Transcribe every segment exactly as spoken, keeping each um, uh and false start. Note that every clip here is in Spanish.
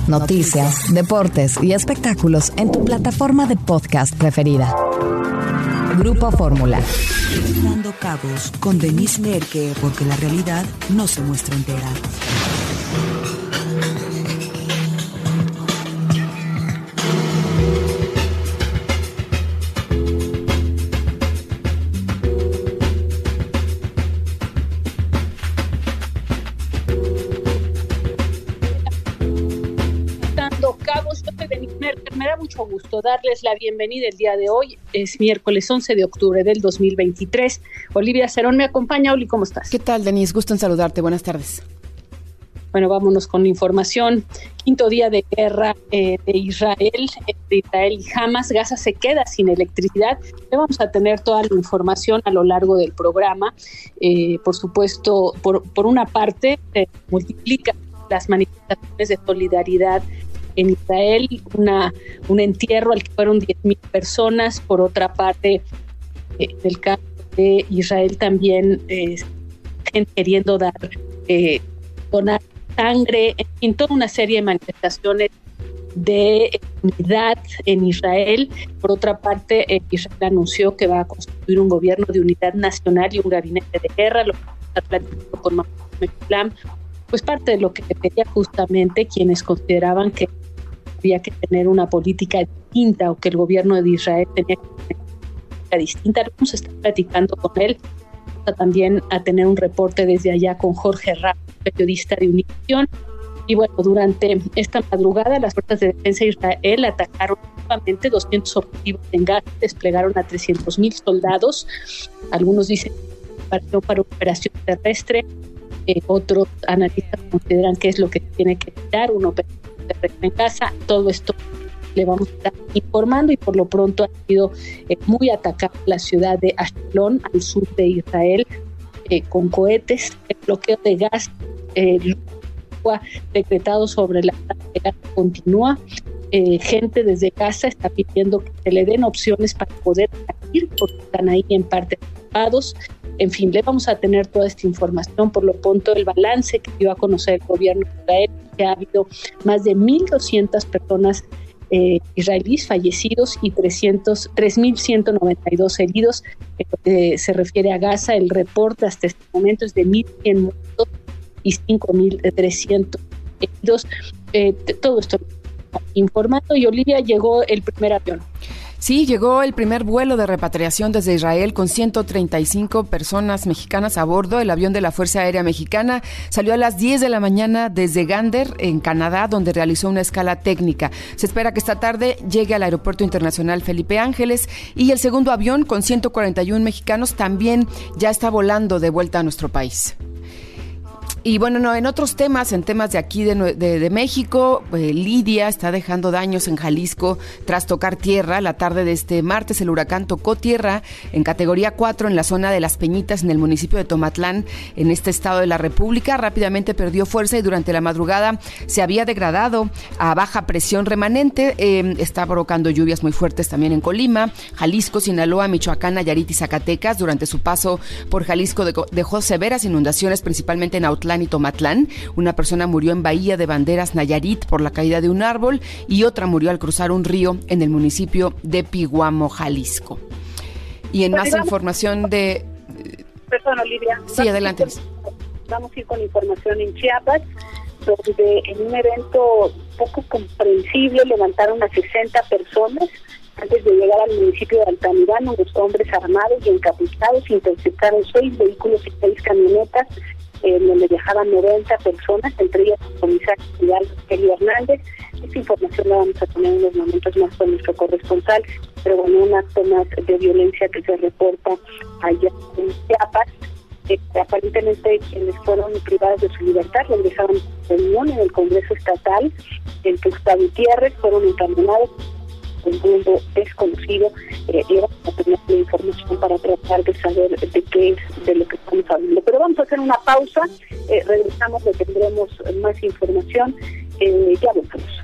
noticias, deportes y espectáculos en tu plataforma de podcast preferida. Grupo Fórmula. Dando cabos con Denise Merke, porque la realidad no se muestra entera. Me da mucho gusto darles la bienvenida el día de hoy. Es miércoles once de octubre del dos mil veintitrés. Olivia Cerón me acompaña. Oli, ¿cómo estás? ¿Qué tal, Denise? Gusto en saludarte. Buenas tardes. Bueno, vámonos con la información. Quinto día de guerra eh, de Israel, entre Israel y Hamas. Gaza se queda sin electricidad. Le vamos a tener toda la información a lo largo del programa. Eh, por supuesto, por, por una parte, se multiplican las manifestaciones de solidaridad en Israel, una, un entierro al que fueron diez mil personas. Por otra parte, eh, en el caso de Israel también, eh, gente queriendo dar, eh, donar sangre, en fin, toda una serie de manifestaciones de unidad en Israel. Por otra parte, eh, Israel anunció que va a constituir un gobierno de unidad nacional y un gabinete de guerra, lo que está platicando con Mahmoud Meklam, pues parte de lo que pedía justamente quienes consideraban que había que tener una política distinta o que el gobierno de Israel tenía que tener una política distinta. Vamos a estar platicando con él. Vamos a también a tener un reporte desde allá con Jorge Ramos, periodista de Univisión. Y bueno, durante esta madrugada las fuerzas de defensa de Israel atacaron nuevamente doscientos objetivos en Gaza, desplegaron a trescientos mil soldados. Algunos dicen que partió para una operación terrestre, eh, otros analistas consideran que es lo que tiene que evitar, una operación en casa. Todo esto le vamos a estar informando y por lo pronto ha sido eh, muy atacada la ciudad de Ashkelon, al sur de Israel, eh, con cohetes. El bloqueo de gas eh, decretado sobre la planta de gas continúa. Eh, gente desde casa está pidiendo que se le den opciones para poder salir porque están ahí en parte ocupados. En fin, le vamos a tener toda esta información. Por lo pronto, el balance que dio a conocer el gobierno de Israel, que ha habido más de mil doscientas personas eh, israelíes fallecidos y trescientos, tres mil ciento noventa y dos heridos. Eh, se refiere a Gaza, el reporte hasta este momento es de mil cien muertos y cinco mil trescientos heridos. Eh, todo esto informando. Y Olivia, llegó el primer avión. Sí, llegó el primer vuelo de repatriación desde Israel con ciento treinta y cinco personas mexicanas a bordo. El avión de la Fuerza Aérea Mexicana salió a las diez de la mañana desde Gander, en Canadá, donde realizó una escala técnica. Se espera que esta tarde llegue al Aeropuerto Internacional Felipe Ángeles y el segundo avión con ciento cuarenta y uno mexicanos también ya está volando de vuelta a nuestro país. Y bueno, no, en otros temas, en temas de aquí de, de, de México, eh, Lidia está dejando daños en Jalisco tras tocar tierra. La tarde de este martes el huracán tocó tierra en categoría cuatro en la zona de Las Peñitas, en el municipio de Tomatlán, en este estado de la República. Rápidamente perdió fuerza y durante la madrugada se había degradado a baja presión remanente. Eh, está provocando lluvias muy fuertes también en Colima, Jalisco, Sinaloa, Michoacán, Nayarit y Zacatecas. Durante su paso por Jalisco dejó severas inundaciones, principalmente en Autlán y Tomatlán. Una persona murió en Bahía de Banderas, Nayarit, por la caída de un árbol y otra murió al cruzar un río en el municipio de Piguamo, Jalisco. Y en pues más digamos, información de... Perdón, Olivia. Sí, adelante. Vamos a ir con información en Chiapas, donde en un evento poco comprensible levantaron a sesenta personas. Antes de llegar al municipio de Altamirano, los hombres armados y encapuchados interceptaron seis vehículos y seis camionetas, en donde viajaban noventa personas, entre ellas el comisario Hidalgo Kelly Hernández. Esta información la vamos a tener en unos momentos más con nuestro corresponsal, pero bueno, un acto más de violencia que se reporta allá en Chiapas. Eh, aparentemente quienes fueron privados de su libertad regresaron a reunión en el Congreso Estatal en Tuxtla Gutiérrez, fueron encaminados un mundo desconocido. Eh, y vamos a tener la información para tratar de saber de qué es de lo que estamos hablando. Pero vamos a hacer una pausa, eh, regresamos, le tendremos más información. Eh, ya volvemos.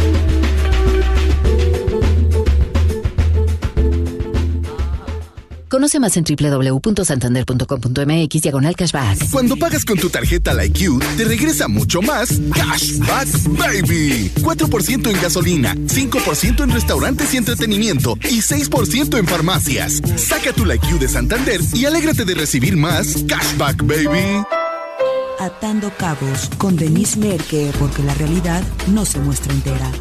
Con Conoce más en doble u doble u doble u punto santander punto com punto m x diagonal cashback. Cuando pagas con tu tarjeta LikeU, te regresa mucho más Cashback Baby. cuatro por ciento en gasolina, cinco por ciento en restaurantes y entretenimiento y seis por ciento en farmacias. Saca tu LikeU de Santander y alégrate de recibir más Cashback Baby. Atando cabos con Denise Merke, porque la realidad no se muestra entera.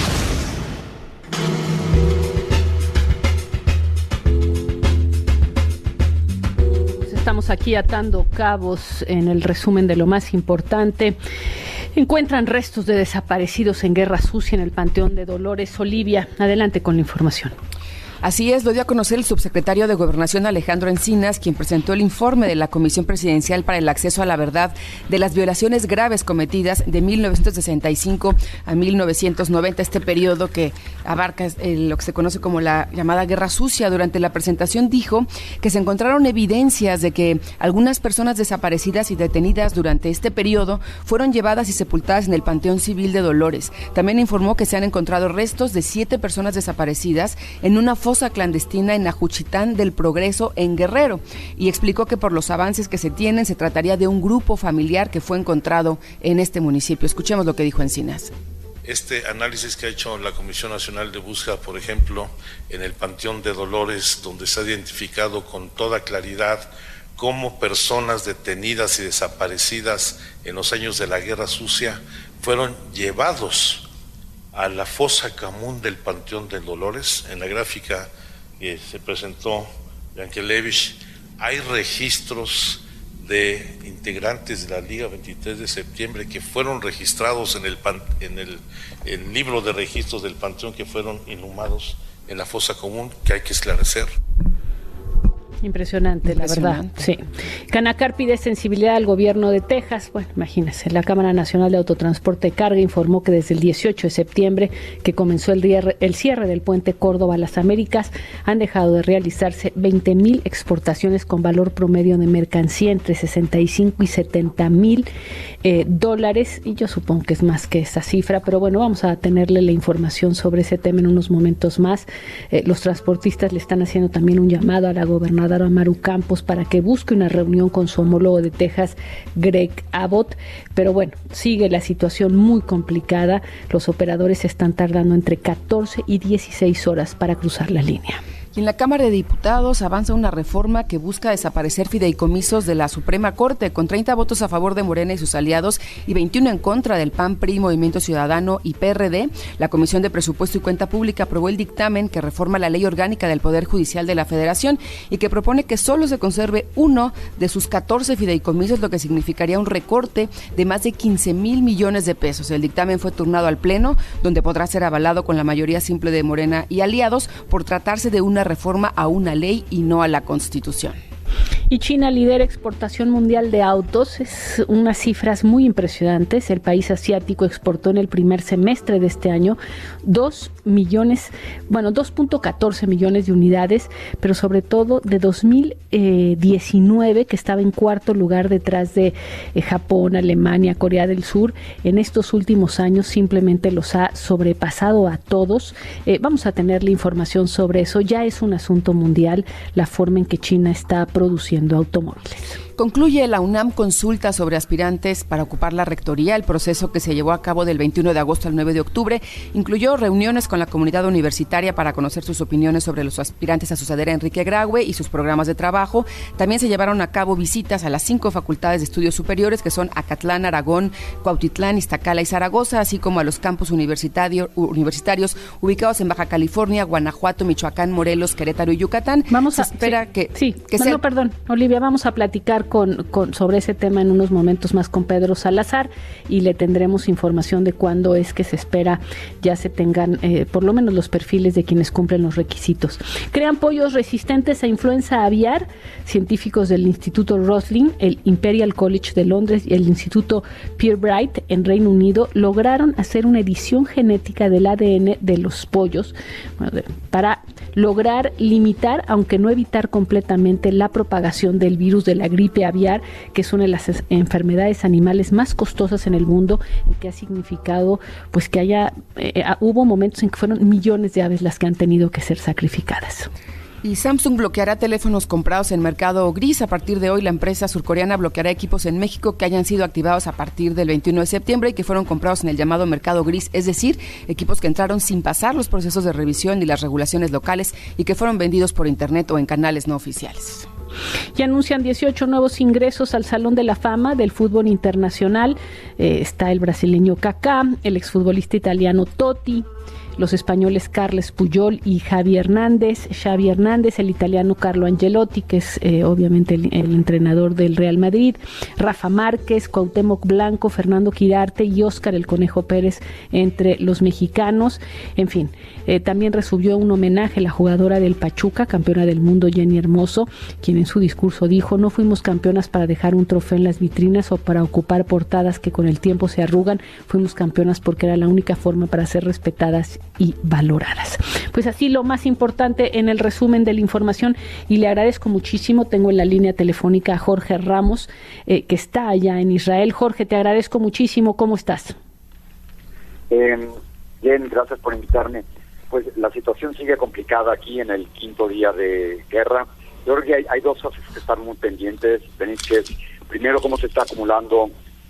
Estamos aquí atando cabos en el resumen de lo más importante. Encuentran restos de desaparecidos en guerra sucia en el Panteón de Dolores. Olivia, adelante con la información. Así es, lo dio a conocer el subsecretario de Gobernación Alejandro Encinas, quien presentó el informe de la Comisión Presidencial para el Acceso a la Verdad de las violaciones graves cometidas de mil novecientos sesenta y cinco a mil novecientos noventa, este periodo que abarca eh, lo que se conoce como la llamada Guerra Sucia. Durante la presentación dijo que se encontraron evidencias de que algunas personas desaparecidas y detenidas durante este periodo fueron llevadas y sepultadas en el Panteón Civil de Dolores. También informó que se han encontrado restos de siete personas desaparecidas en una fosa clandestina en Ajuchitán del Progreso, en Guerrero, y explicó que por los avances que se tienen se trataría de un grupo familiar que fue encontrado en este municipio. Escuchemos lo que dijo Encinas. Este análisis que ha hecho la Comisión Nacional de Búsqueda, por ejemplo, en el Panteón de Dolores, donde se ha identificado con toda claridad cómo personas detenidas y desaparecidas en los años de la Guerra Sucia fueron llevados a la fosa común del Panteón de Dolores. En la gráfica que se presentó Yankelevich, hay registros de integrantes de la Liga veintitrés de septiembre que fueron registrados en el, pan, en el, el libro de registros del Panteón, que fueron inhumados en la fosa común, que hay que esclarecer. Impresionante, la verdad. Sí. Canacar pide sensibilidad al gobierno de Texas. Bueno, imagínense, la Cámara Nacional de Autotransporte de Carga informó que desde el dieciocho de septiembre, que comenzó el, día, el cierre del puente Córdoba a las Américas, han dejado de realizarse veinte mil exportaciones con valor promedio de mercancía entre sesenta y cinco y setenta mil eh, dólares. Y yo supongo que es más que esa cifra, pero bueno, vamos a tenerle la información sobre ese tema en unos momentos más. Eh, los transportistas le están haciendo también un llamado a la gobernadora Maru Campos para que busque una reunión con su homólogo de Texas, Greg Abbott, pero bueno, sigue la situación muy complicada. Los operadores están tardando entre catorce y dieciséis horas para cruzar la línea. Y en la Cámara de Diputados avanza una reforma que busca desaparecer fideicomisos de la Suprema Corte, con treinta votos a favor de Morena y sus aliados y veintiuno en contra del P A N, P R I, Movimiento Ciudadano y P R D. La Comisión de Presupuesto y Cuenta Pública aprobó el dictamen que reforma la Ley Orgánica del Poder Judicial de la Federación y que propone que solo se conserve uno de sus catorce fideicomisos, lo que significaría un recorte de más de quince mil millones de pesos. El dictamen fue turnado al Pleno, donde podrá ser avalado con la mayoría simple de Morena y aliados por tratarse de una reforma a una ley y no a la Constitución. Y China lidera exportación mundial de autos, es unas cifras muy impresionantes. El país asiático exportó en el primer semestre de este año dos millones, bueno, dos punto catorce millones de unidades, pero sobre todo de dos mil diecinueve, que estaba en cuarto lugar detrás de eh, Japón, Alemania, Corea del Sur. En estos últimos años simplemente los ha sobrepasado a todos. Eh, vamos a tener la información sobre eso. Ya es un asunto mundial la forma en que China está produciendo automóviles. Concluye la UNAM consulta sobre aspirantes para ocupar la rectoría. El proceso, que se llevó a cabo del veintiuno de agosto al nueve de octubre, incluyó reuniones con la comunidad universitaria para conocer sus opiniones sobre los aspirantes a suceder a Enrique Graue y sus programas de trabajo. También se llevaron a cabo visitas a las cinco facultades de estudios superiores, que son Acatlán, Aragón, Cuautitlán, Iztacala y Zaragoza, así como a los campus universitario, universitarios ubicados en Baja California, Guanajuato, Michoacán, Morelos, Querétaro y Yucatán. Vamos a, se espera sí, que, sí. que no, sea... no, perdón, Olivia, vamos a platicar Con, con, sobre ese tema en unos momentos más con Pedro Salazar y le tendremos información de cuándo es que se espera ya se tengan eh, por lo menos los perfiles de quienes cumplen los requisitos. Crean pollos resistentes a influenza aviar. Científicos del Instituto Roslin, el Imperial College de Londres y el Instituto Pirbright en Reino Unido lograron hacer una edición genética del A D N de los pollos, bueno, de, para lograr limitar, aunque no evitar completamente, la propagación del virus de la gripe aviar, que es una de las enfermedades animales más costosas en el mundo y que ha significado pues que haya eh, hubo momentos en que fueron millones de aves las que han tenido que ser sacrificadas. Y Samsung bloqueará teléfonos comprados en mercado gris. A partir de hoy, la empresa surcoreana bloqueará equipos en México que hayan sido activados a partir del veintiuno de septiembre y que fueron comprados en el llamado mercado gris, es decir, equipos que entraron sin pasar los procesos de revisión y las regulaciones locales y que fueron vendidos por internet o en canales no oficiales. Y anuncian dieciocho nuevos ingresos al Salón de la Fama del Fútbol Internacional. Eh, está el brasileño Kaká, el exfutbolista italiano Totti, los españoles Carles Puyol y Xavi Hernández, Xavi Hernández, el italiano Carlo Ancelotti, que es eh, obviamente el, el entrenador del Real Madrid, Rafa Márquez, Cuauhtémoc Blanco, Fernando Quirarte y Óscar el Conejo Pérez, entre los mexicanos. En fin, eh, también recibió un homenaje la jugadora del Pachuca, campeona del mundo, Jenny Hermoso, quien en su discurso dijo: no fuimos campeonas para dejar un trofeo en las vitrinas o para ocupar portadas que con el tiempo se arrugan, fuimos campeonas porque era la única forma para ser respetadas y valoradas. Pues así lo más importante en el resumen de la información, y le agradezco muchísimo. Tengo en la línea telefónica a Jorge Ramos, eh, que está allá en Israel. Jorge, te agradezco muchísimo. ¿Cómo estás? Eh, bien, gracias por invitarme. Pues la situación sigue complicada aquí en el quinto día de guerra. Yo creo que hay, hay dos cosas que están muy pendientes, Denis, que es, primero, cómo se está acumulando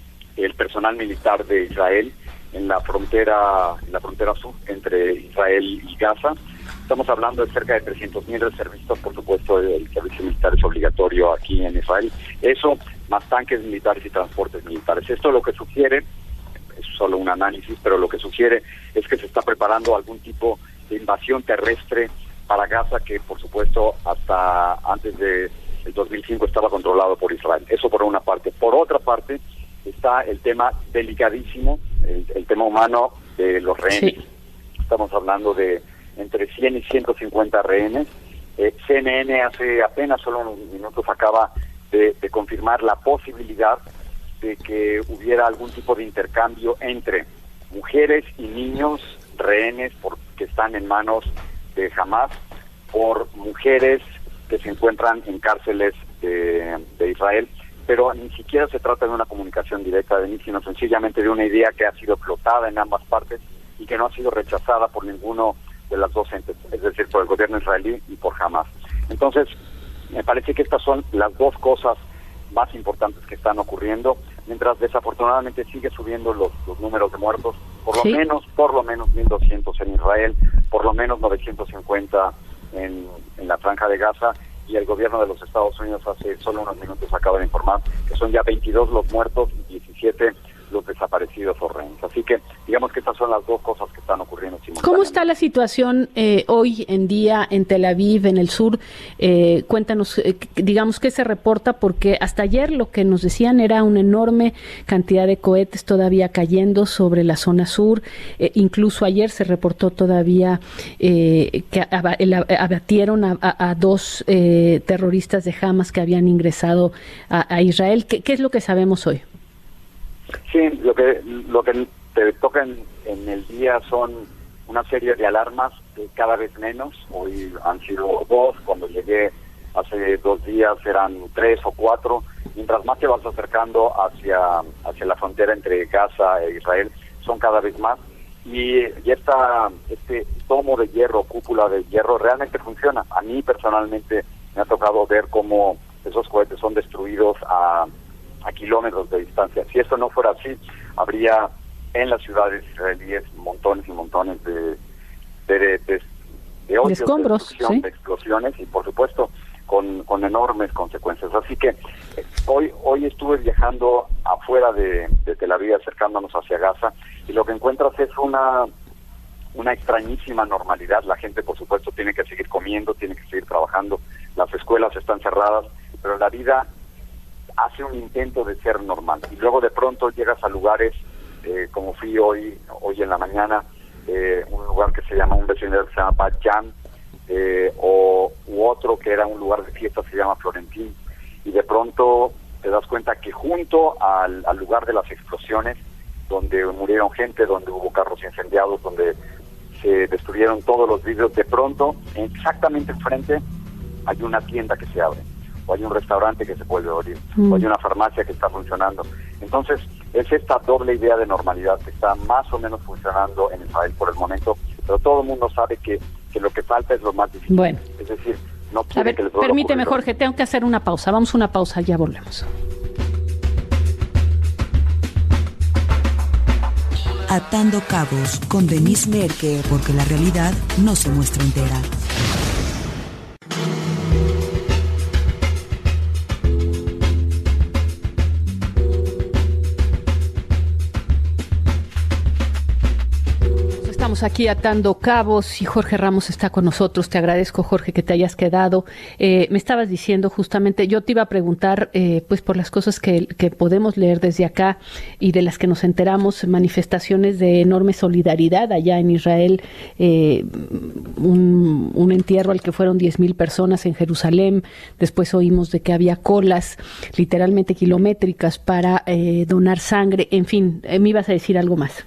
el personal militar de Israel en la frontera en la frontera sur entre Israel y Gaza. Estamos hablando de cerca de trescientos mil reservistas. Por supuesto, el servicio militar es obligatorio aquí en Israel. Eso, más tanques militares y transportes militares. Esto lo que sugiere, es solo un análisis, pero lo que sugiere es que se está preparando algún tipo de invasión terrestre para Gaza, que por supuesto hasta antes de el dos mil cinco estaba controlado por Israel. Eso por una parte. Por otra parte, está el tema delicadísimo, el, el tema humano de los rehenes. Sí. Estamos hablando de entre cien y ciento cincuenta rehenes. Eh, C N N hace apenas solo unos minutos acaba de, de confirmar la posibilidad de que hubiera algún tipo de intercambio entre mujeres y niños rehenes por, que están en manos de Hamas por mujeres que se encuentran en cárceles de, de Israel. Pero ni siquiera se trata de una comunicación directa de mí, sino sencillamente de una idea que ha sido flotada en ambas partes y que no ha sido rechazada por ninguno de las dos entes, es decir, por el gobierno israelí y por Hamas. Entonces, me parece que estas son las dos cosas más importantes que están ocurriendo, mientras desafortunadamente sigue subiendo los, los números de muertos, por lo ¿Sí? menos, por lo menos mil doscientos en Israel, por lo menos novecientos cincuenta en, en la Franja de Gaza. Y el gobierno de los Estados Unidos hace solo unos minutos acaba de informar que son ya veintidós los muertos y diecisiete los desaparecidos o rehenes. Así que digamos que estas son las dos cosas que están ocurriendo simultáneamente. ¿Cómo está la situación eh, hoy en día en Tel Aviv, en el sur? Eh, cuéntanos, eh, digamos, qué se reporta, porque hasta ayer lo que nos decían era una enorme cantidad de cohetes todavía cayendo sobre la zona sur. Eh, incluso ayer se reportó todavía eh, que ab- el, abatieron a, a, a dos eh, terroristas de Hamas que habían ingresado a, a Israel. ¿Qué, ¿Qué es lo que sabemos hoy? Sí, lo que lo que te toca en, en el día son una serie de alarmas, eh, cada vez menos. Hoy han sido dos, cuando llegué hace dos días eran tres o cuatro. Mientras más te vas acercando hacia hacia la frontera entre Gaza e Israel, son cada vez más. Y, y esta, este tomo de hierro, cúpula de hierro, realmente funciona. A mí personalmente me ha tocado ver cómo esos cohetes son destruidos a a kilómetros de distancia. Si esto no fuera así, habría en las ciudades israelíes montones y montones de de, de, de, de, hoyos, de escombros, de, ¿sí? de explosiones y por supuesto con, con enormes consecuencias. Así que eh, hoy hoy estuve viajando afuera de, de Tel Aviv, acercándonos hacia Gaza, y lo que encuentras es una una extrañísima normalidad. La gente, por supuesto, tiene que seguir comiendo, tiene que seguir trabajando, las escuelas están cerradas, pero la vida hace un intento de ser normal. Y luego de pronto llegas a lugares, eh, como fui hoy hoy en la mañana, eh, un lugar que se llama, un vecindario que se llama Bat Yam, eh, o u otro que era un lugar de fiesta que se llama Florentín, y de pronto te das cuenta que junto al, al lugar de las explosiones, donde murieron gente, donde hubo carros incendiados, donde se destruyeron todos los vidrios, de pronto, exactamente enfrente, hay una tienda que se abre, o hay un restaurante que se puede abrir, mm. o hay una farmacia que está funcionando. Entonces, es esta doble idea de normalidad que está más o menos funcionando en Israel por el momento, pero todo el mundo sabe que, que lo que falta es lo más difícil. Bueno. Es decir, no quieren a ver, que les vuelva permíteme, a ocurrir. Jorge, tengo que hacer una pausa. Vamos a una pausa, ya volvemos. Atando Cabos con Denise Merker, porque la realidad no se muestra entera. Estamos aquí atando cabos y Jorge Ramos está con nosotros. Te agradezco, Jorge, que te hayas quedado. Eh, me estabas diciendo justamente, yo te iba a preguntar, eh, pues por las cosas que, que podemos leer desde acá y de las que nos enteramos, manifestaciones de enorme solidaridad allá en Israel, eh, un, un entierro al que fueron diez mil personas en Jerusalén. Después oímos de que había colas literalmente kilométricas para eh, donar sangre. En fin, eh, me ibas a decir algo más.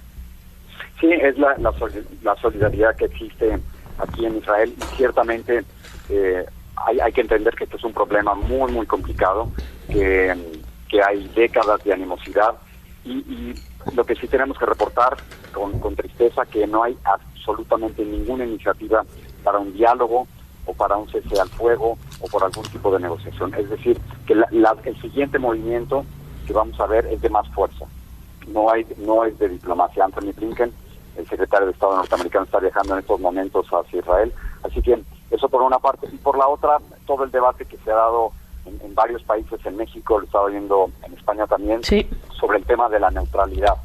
Sí, es la, la, la solidaridad que existe aquí en Israel y ciertamente eh, hay, hay que entender que este es un problema muy, muy complicado, que, que hay décadas de animosidad y, y lo que sí tenemos que reportar con, con tristeza que no hay absolutamente ninguna iniciativa para un diálogo o para un cese al fuego o por algún tipo de negociación. Es decir, que la, la, el siguiente movimiento que vamos a ver es de más fuerza. No hay, no es de diplomacia. Anthony Blinken, el secretario de Estado norteamericano, está viajando en estos momentos hacia Israel. Así que eso por una parte. Y por la otra, todo el debate que se ha dado en, en varios países, en México, lo estaba viendo en España también, sí, sobre el tema de la neutralidad.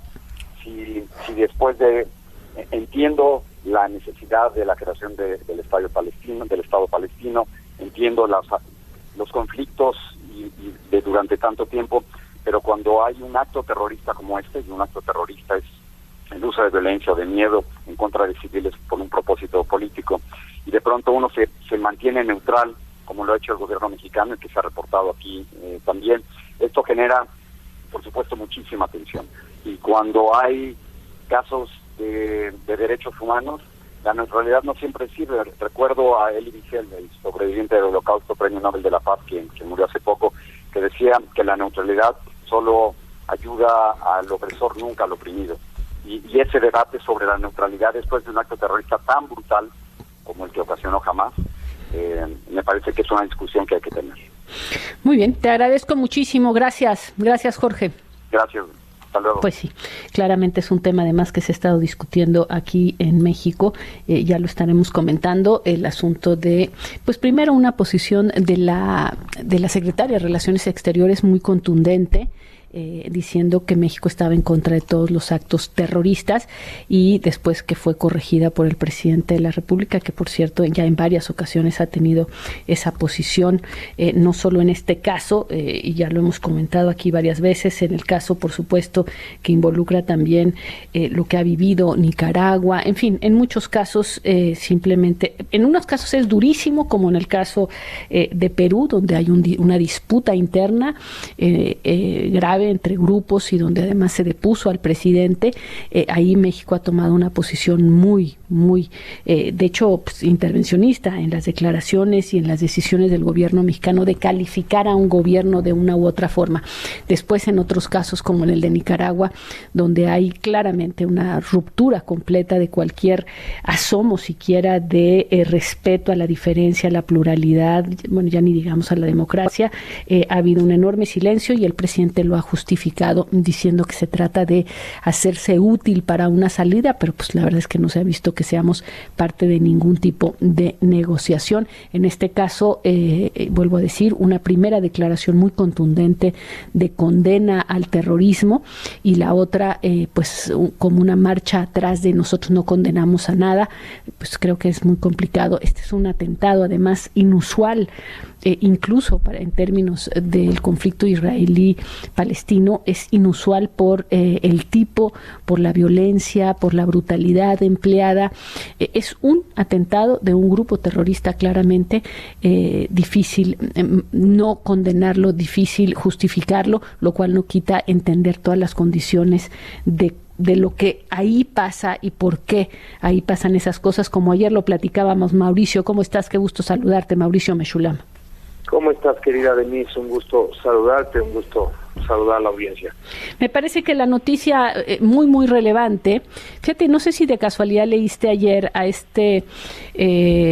Si, si después de... Entiendo la necesidad de la creación de, del Estado palestino, del Estado palestino, entiendo las, los conflictos y, y de durante tanto tiempo, pero cuando hay un acto terrorista como este, y un acto terrorista es el uso de violencia o de miedo en contra de civiles por un propósito político, y de pronto uno se, se mantiene neutral, como lo ha hecho el gobierno mexicano y que se ha reportado aquí eh, también, esto genera, por supuesto, muchísima tensión. Y cuando hay casos de, de derechos humanos, la neutralidad no siempre sirve. Recuerdo a Elie Wiesel, el sobreviviente del Holocausto, premio Nobel de la Paz, que, que murió hace poco, que decía que la neutralidad solo ayuda al opresor, nunca al oprimido. Y, y ese debate sobre la neutralidad después de un acto terrorista tan brutal como el que ocasionó Hamas, eh, me parece que es una discusión que hay que tener. Muy bien, te agradezco muchísimo. Gracias, gracias, Jorge. Gracias. Hasta luego. Pues sí, claramente es un tema además que se ha estado discutiendo aquí en México, eh, ya lo estaremos comentando, el asunto de, pues primero una posición de la, de la secretaria de Relaciones Exteriores muy contundente, Eh, diciendo que México estaba en contra de todos los actos terroristas y después que fue corregida por el presidente de la República, que por cierto ya en varias ocasiones ha tenido esa posición, eh, no solo en este caso, eh, y ya lo hemos comentado aquí varias veces, en el caso por supuesto que involucra también eh, lo que ha vivido Nicaragua, en fin, en muchos casos eh, simplemente, en unos casos es durísimo, como en el caso eh, de Perú, donde hay un, una disputa interna eh, eh, grave entre grupos y donde además se depuso al presidente. Eh, ahí México ha tomado una posición muy, muy, eh, de hecho, pues, intervencionista en las declaraciones y en las decisiones del gobierno mexicano de calificar a un gobierno de una u otra forma. Después, en otros casos, como en el de Nicaragua, donde hay claramente una ruptura completa de cualquier asomo siquiera de eh, respeto a la diferencia, a la pluralidad, bueno, ya ni digamos a la democracia, eh, ha habido un enorme silencio y el presidente lo ha justificado diciendo que se trata de hacerse útil para una salida, pero pues la verdad es que no se ha visto que seamos parte de ningún tipo de negociación. En este caso, eh, eh, vuelvo a decir, una primera declaración muy contundente de condena al terrorismo y la otra, eh, pues un, como una marcha atrás de nosotros no condenamos a nada, pues creo que es muy complicado. Este es un atentado además inusual, Eh, incluso para, en términos del conflicto israelí-palestino, es inusual por eh, el tipo, por la violencia, por la brutalidad empleada. Eh, es un atentado de un grupo terrorista claramente, eh, difícil eh, no condenarlo, difícil justificarlo, lo cual no quita entender todas las condiciones de de lo que ahí pasa y por qué ahí pasan esas cosas, como ayer lo platicábamos. Mauricio, ¿cómo estás? Qué gusto saludarte, Mauricio Meshulam. ¿Cómo estás, querida Denise? Un gusto saludarte, un gusto saludar a la audiencia. Me parece que la noticia eh, muy, muy relevante, fíjate, no sé si de casualidad leíste ayer a este eh,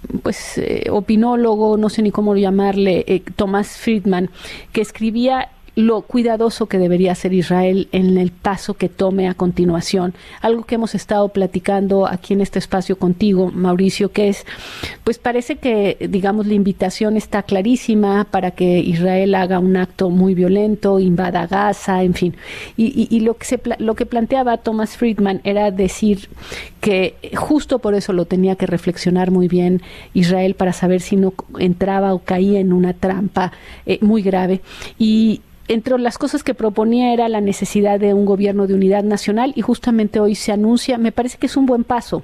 pues eh, opinólogo, no sé ni cómo llamarle, eh, Thomas Friedman, que escribía lo cuidadoso que debería ser Israel en el paso que tome a continuación. Algo que hemos estado platicando aquí en este espacio contigo, Mauricio, que es, pues parece que, digamos, la invitación está clarísima para que Israel haga un acto muy violento, invada Gaza, en fin. Y, y, y lo que se lo que planteaba Thomas Friedman era decir que justo por eso lo tenía que reflexionar muy bien Israel para saber si no entraba o caía en una trampa eh, muy grave. Y entre las cosas que proponía era la necesidad de un gobierno de unidad nacional y justamente hoy se anuncia, me parece que es un buen paso.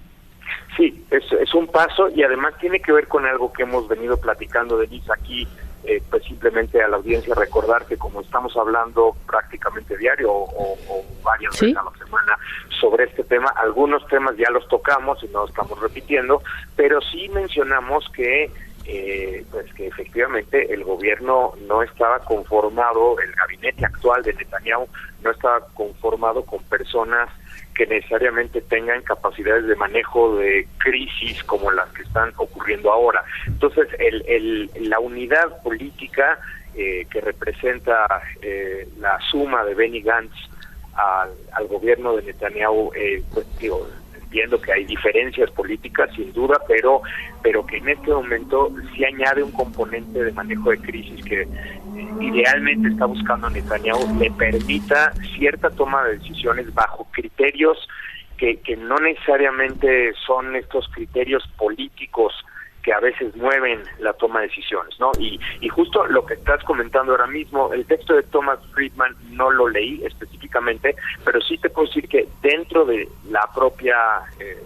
Sí, es, es un paso y además tiene que ver con algo que hemos venido platicando, Denise, aquí, eh, pues simplemente a la audiencia recordar que como estamos hablando prácticamente diario o, o varias ¿Sí? veces a la semana sobre este tema, algunos temas ya los tocamos y no estamos repitiendo, pero sí mencionamos que Eh, pues que efectivamente el gobierno no estaba conformado, el gabinete actual de Netanyahu no estaba conformado con personas que necesariamente tengan capacidades de manejo de crisis como las que están ocurriendo ahora. Entonces, el, el, la unidad política eh, que representa eh, la suma de Benny Gantz al, al gobierno de Netanyahu, eh, pues digo, entiendo que hay diferencias políticas sin duda, pero pero que en este momento sí añade un componente de manejo de crisis que eh, idealmente está buscando Netanyahu, le permita cierta toma de decisiones bajo criterios que, que no necesariamente son estos criterios políticos que a veces mueven la toma de decisiones, ¿no? Y, y justo lo que estás comentando ahora mismo, el texto de Thomas Friedman no lo leí específicamente, pero sí te puedo decir que dentro de la propia eh,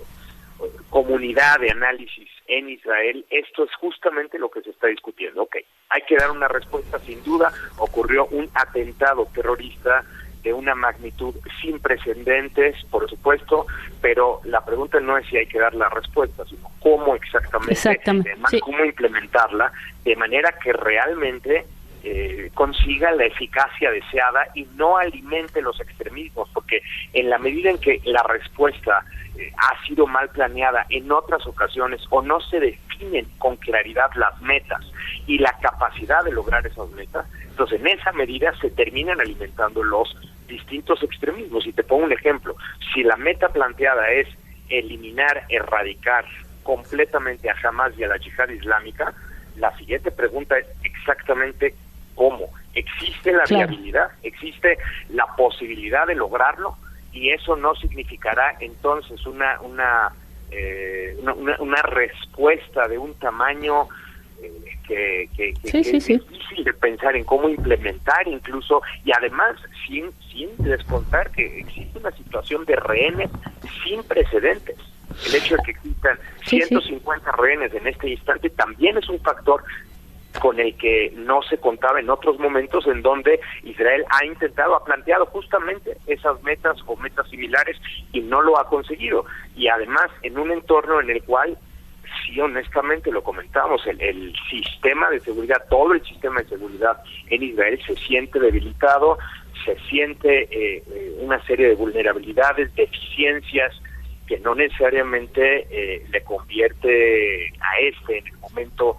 comunidad de análisis en Israel, esto es justamente lo que se está discutiendo. Ok, hay que dar una respuesta, sin duda, ocurrió un atentado terrorista de una magnitud sin precedentes, por supuesto, pero la pregunta no es si hay que dar la respuesta, sino cómo exactamente, Exactamente además, sí. cómo implementarla de manera que realmente eh, consiga la eficacia deseada y no alimente los extremismos, porque en la medida en que la respuesta eh, ha sido mal planeada en otras ocasiones o no se definen con claridad las metas y la capacidad de lograr esas metas, entonces en esa medida se terminan alimentando los distintos extremismos. Y te pongo un ejemplo, si la meta planteada es eliminar, erradicar completamente a Hamas y a la yihad islámica, la siguiente pregunta es exactamente cómo. ¿Existe la claro. viabilidad? ¿Existe la posibilidad de lograrlo? Y eso no significará entonces una una eh, una, una respuesta de un tamaño eh, que, que, que, sí, que sí, es sí. difícil de pensar en cómo implementar incluso, y además sin sin descontar que existe una situación de rehenes sin precedentes. El hecho de que existan sí, ciento cincuenta sí. rehenes en este instante también es un factor con el que no se contaba en otros momentos, en donde Israel ha intentado, ha planteado justamente esas metas o metas similares y no lo ha conseguido. Y además en un entorno en el cual, sí, honestamente lo comentamos, el, el sistema de seguridad, todo el sistema de seguridad en Israel se siente debilitado, se siente eh, eh, una serie de vulnerabilidades, deficiencias, que no necesariamente eh, le convierte a este en el momento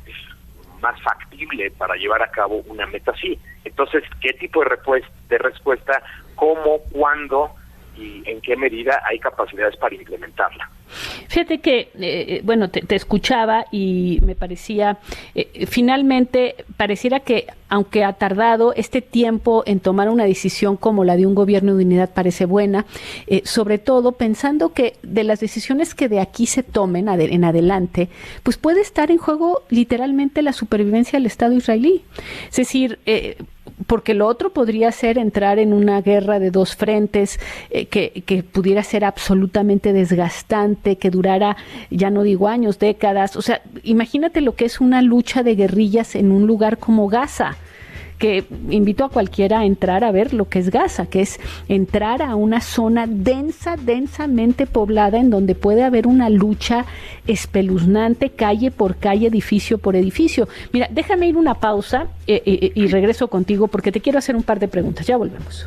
más factible para llevar a cabo una meta así. Entonces, ¿qué tipo de respuesta, de respuesta, cómo, cuándo y en qué medida hay capacidades para implementarla? Fíjate que, eh, bueno, te, te escuchaba y me parecía, eh, finalmente, pareciera que, aunque ha tardado, este tiempo en tomar una decisión como la de un gobierno de unidad parece buena, eh, sobre todo pensando que de las decisiones que de aquí se tomen ade- en adelante, pues puede estar en juego literalmente la supervivencia del Estado israelí. Es decir, eh, porque lo otro podría ser entrar en una guerra de dos frentes eh, que, que pudiera ser absolutamente desgastante, que durara, ya no digo años, décadas. O sea, imagínate lo que es una lucha de guerrillas en un lugar como Gaza, que invito a cualquiera a entrar a ver lo que es Gaza, que es entrar a una zona densa, densamente poblada, en donde puede haber una lucha espeluznante, calle por calle, edificio por edificio. Mira, déjame ir una pausa eh, eh, y regreso contigo porque te quiero hacer un par de preguntas. Ya volvemos.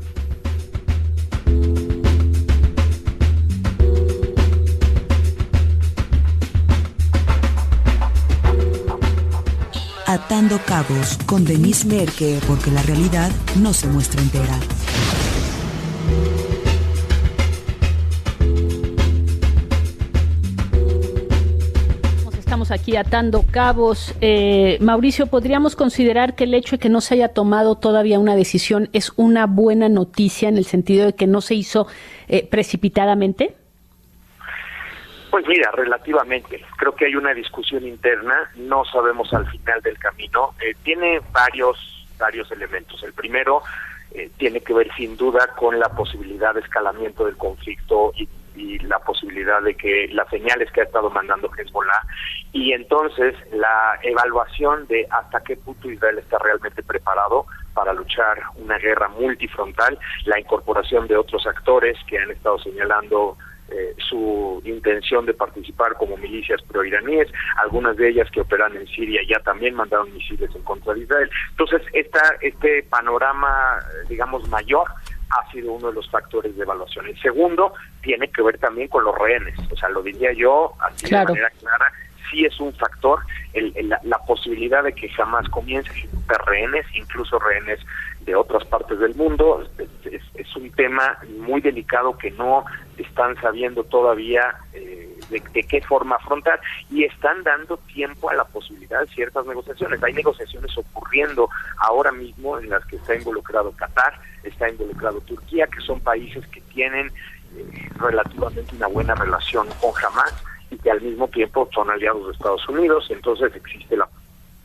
Atando Cabos con Denise Merker, porque la realidad no se muestra entera. Estamos aquí atando cabos. Eh, Mauricio, ¿podríamos considerar que el hecho de que no se haya tomado todavía una decisión es una buena noticia en el sentido de que no se hizo eh, precipitadamente? Pues mira, relativamente. Creo que hay una discusión interna, no sabemos al final del camino. Eh, tiene varios, varios elementos. El primero eh, tiene que ver sin duda con la posibilidad de escalamiento del conflicto y y la posibilidad de que las señales que ha estado mandando Hezbollah, y entonces la evaluación de hasta qué punto Israel está realmente preparado para luchar una guerra multifrontal, la incorporación de otros actores que han estado señalando eh, su intención de participar como milicias proiraníes, algunas de ellas que operan en Siria ya también mandaron misiles en contra de Israel. Entonces esta, este panorama, digamos, mayor ha sido uno de los factores de evaluación. El segundo tiene que ver también con los rehenes, o sea, lo diría yo así claro. de manera clara, sí es un factor el, el, la, la posibilidad de que jamás comience a ejecutar rehenes, incluso rehenes de otras partes del mundo. Es, es, es un tema muy delicado que no están sabiendo todavía eh, de, de qué forma afrontar, y están dando tiempo a la posibilidad de ciertas negociaciones. Hay negociaciones ocurriendo ahora mismo en las que está involucrado Qatar, está involucrado Turquía, que son países que tienen eh, relativamente una buena relación con Hamas y que al mismo tiempo son aliados de Estados Unidos. Entonces existe la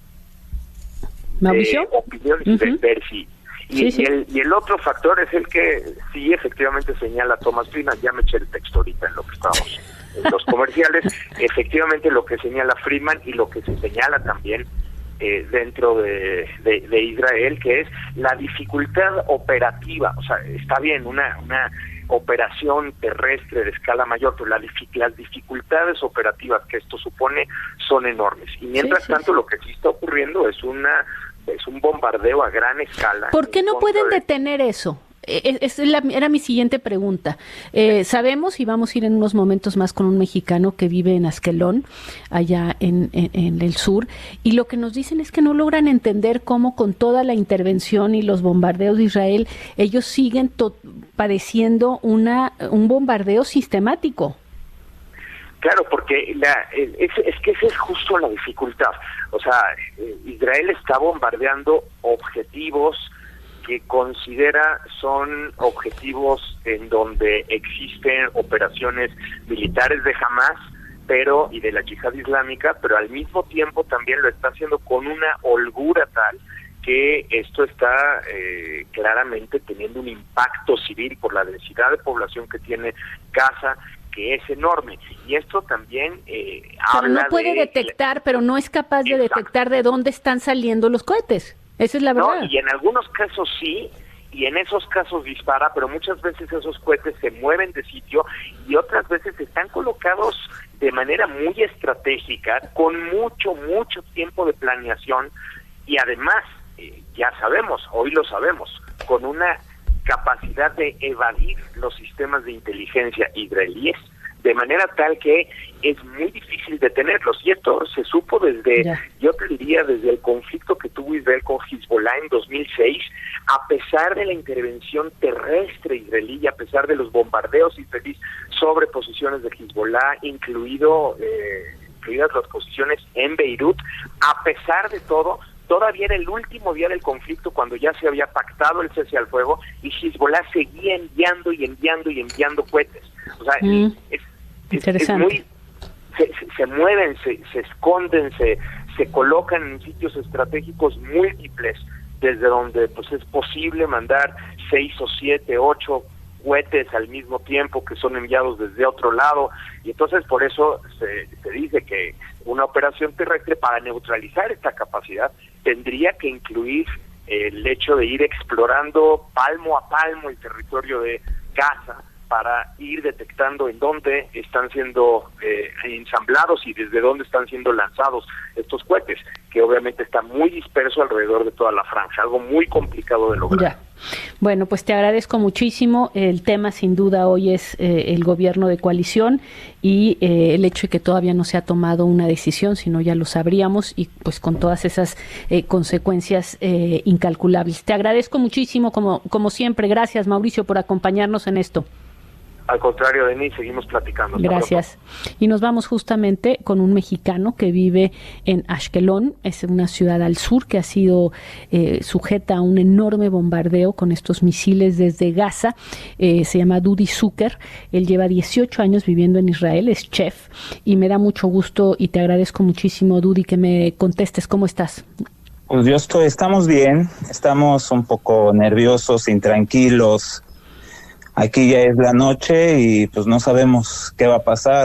¿Mauricio? Eh, opinión uh-huh. de ver si y, sí, sí. y, el, y el otro factor es el que sí efectivamente señala Thomas Friedman. Ya me eché el texto ahorita en lo que estábamos en los comerciales. Efectivamente lo que señala Friedman y lo que se señala también eh, dentro de, de, de Israel, que es la dificultad operativa. O sea, está bien una una operación terrestre de escala mayor, pero la, las dificultades operativas que esto supone son enormes. Y mientras sí, sí, tanto, sí. lo que sí está ocurriendo es una es un bombardeo a gran escala. ¿Por qué no pueden de... detener eso? Es, es la, era mi siguiente pregunta. Eh, sabemos, y vamos a ir en unos momentos más con un mexicano que vive en Askelón, allá en, en, en el sur, y lo que nos dicen es que no logran entender cómo con toda la intervención y los bombardeos de Israel, ellos siguen to- padeciendo una un bombardeo sistemático. Claro, porque la, es, es que esa es justo la dificultad. O sea, Israel está bombardeando objetivos que considera son objetivos en donde existen operaciones militares de Hamas, pero y de la Yihad Islámica, pero al mismo tiempo también lo está haciendo con una holgura tal que esto está eh, claramente teniendo un impacto civil por la densidad de población que tiene Gaza, que es enorme. Y esto también eh, pero habla no puede de... detectar, pero no es capaz de Exacto. detectar de dónde están saliendo los cohetes. Esa es la verdad. No, y en algunos casos sí, y en esos casos dispara, pero muchas veces esos cohetes se mueven de sitio y otras veces están colocados de manera muy estratégica, con mucho, mucho tiempo de planeación, y además, eh, ya sabemos, hoy lo sabemos, con una capacidad de evadir los sistemas de inteligencia israelíes, de manera tal que es muy difícil detenerlos. Y esto se supo desde, yeah. yo te diría, desde el conflicto que tuvo Israel con Hezbollah en dos mil seis, a pesar de la intervención terrestre israelí y a pesar de los bombardeos israelíes sobre posiciones de Hezbollah, incluido eh, incluidas las posiciones en Beirut, a pesar de todo, todavía era el último día del conflicto cuando ya se había pactado el cese al fuego y Hezbollah seguía enviando y enviando y enviando cohetes. O sea, mm. es Interesante. Es muy, se, se, se mueven, se, se esconden, se, se colocan en sitios estratégicos múltiples desde donde pues es posible mandar seis o siete, ocho cohetes al mismo tiempo que son enviados desde otro lado, y entonces por eso se, se dice que una operación terrestre para neutralizar esta capacidad tendría que incluir el hecho de ir explorando palmo a palmo el territorio de Gaza para ir detectando en dónde están siendo eh, ensamblados y desde dónde están siendo lanzados estos cohetes, que obviamente está muy disperso alrededor de toda la franja, algo muy complicado de lograr. Ya. Bueno, pues te agradezco muchísimo. El tema sin duda hoy es eh, el gobierno de coalición y eh, el hecho de que todavía no se ha tomado una decisión, sino ya lo sabríamos, y pues con todas esas eh, consecuencias eh, incalculables. Te agradezco muchísimo, como, como siempre. Gracias, Mauricio, por acompañarnos en esto. Al contrario, Denise, seguimos platicando. Hasta Gracias. pronto. Y nos vamos justamente con un mexicano que vive en Ashkelon, es una ciudad al sur que ha sido eh, sujeta a un enorme bombardeo con estos misiles desde Gaza. Eh, se llama Dudi Zucker. Él lleva dieciocho años viviendo en Israel, es chef, y me da mucho gusto y te agradezco muchísimo, Dudi, que me contestes. ¿Cómo estás? Pues yo estoy, estamos bien, estamos un poco nerviosos, intranquilos. Aquí ya es la noche y pues no sabemos qué va a pasar.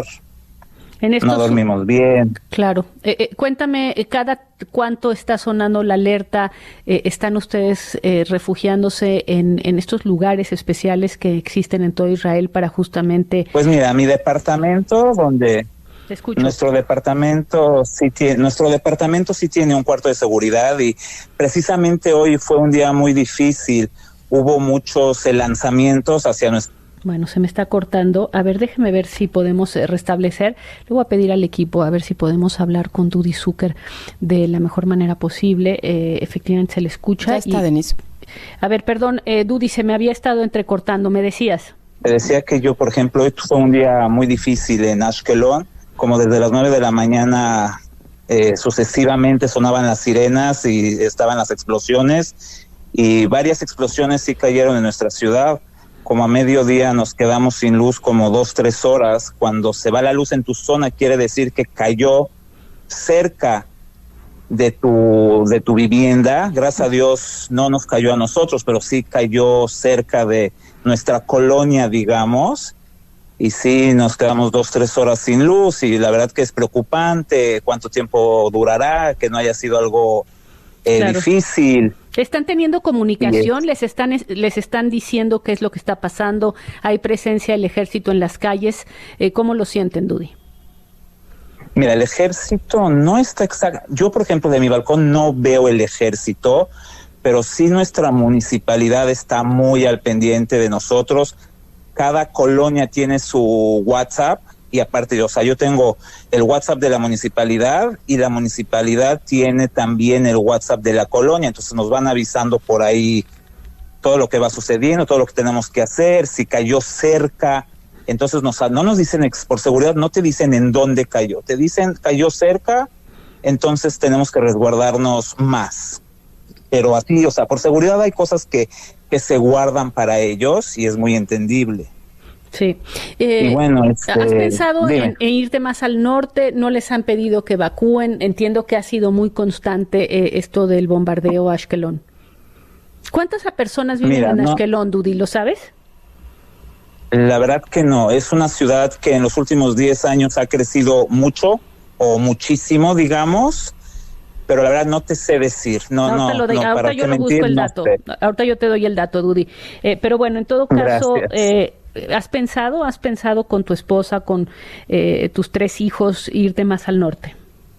En estos, no dormimos bien. Claro. Eh, eh, cuéntame, eh, ¿cada cuánto está sonando la alerta? Eh, ¿Están ustedes eh, refugiándose en, en estos lugares especiales que existen en todo Israel para justamente...? Pues mira, mi departamento, donde... Te escucho. Nuestro departamento sí tiene, nuestro departamento sí tiene un cuarto de seguridad y precisamente hoy fue un día muy difícil. Hubo muchos eh, lanzamientos hacia nuestro... Bueno, se me está cortando. A ver, déjeme ver si podemos eh, restablecer. Le voy a pedir al equipo a ver si podemos hablar con Dudi Zucker de la mejor manera posible. Eh, efectivamente se le escucha. Ya está, y... Denise. A ver, perdón, eh, Dudi, se me había estado entrecortando. ¿Me decías? Te decía que yo, por ejemplo, hoy fue un día muy difícil en Ashkelon. Como desde las nueve de la mañana eh, sucesivamente sonaban las sirenas y estaban las explosiones. Y varias explosiones sí cayeron en nuestra ciudad. Como a mediodía nos quedamos sin luz como dos, tres horas. Cuando se va la luz en tu zona quiere decir que cayó cerca de tu, de tu vivienda. Gracias a Dios no nos cayó a nosotros, pero sí cayó cerca de nuestra colonia, digamos. Y sí, nos quedamos dos, tres horas sin luz y la verdad que es preocupante cuánto tiempo durará, que no haya sido algo eh, claro. difícil. ¿Están teniendo comunicación? Yes. ¿Les están les están diciendo qué es lo que está pasando? ¿Hay presencia del ejército en las calles? Eh, ¿Cómo lo sienten, Dudi? Mira, el ejército no está exacto. Yo, por ejemplo, de mi balcón no veo el ejército, pero sí nuestra municipalidad está muy al pendiente de nosotros. Cada colonia tiene su WhatsApp y aparte, o sea, yo tengo el WhatsApp de la municipalidad y la municipalidad tiene también el WhatsApp de la colonia, entonces nos van avisando por ahí todo lo que va sucediendo, todo lo que tenemos que hacer, si cayó cerca, entonces nos, no nos dicen, por seguridad, no te dicen en dónde cayó, te dicen cayó cerca, entonces tenemos que resguardarnos más. Pero así, o sea, por seguridad hay cosas que, que se guardan para ellos y es muy entendible. Sí. Eh, y bueno, este, ¿has pensado en, en irte más al norte? ¿No les han pedido que evacúen? Entiendo que ha sido muy constante eh, esto del bombardeo a Ashkelon. ¿Cuántas personas viven Mira, en no, Ashkelon, Dudi? ¿Lo sabes? La verdad que no. Es una ciudad que en los últimos diez años ha crecido mucho o muchísimo, digamos. Pero la verdad no te sé decir, no, ahorita no, lo de, no ahorita para yo qué lo mentir, busco el no dato, sé. Ahorita yo te doy el dato, Dudi. Eh, pero bueno, en todo caso, eh, ¿has pensado, has pensado con tu esposa, con eh, tus tres hijos, irte más al norte?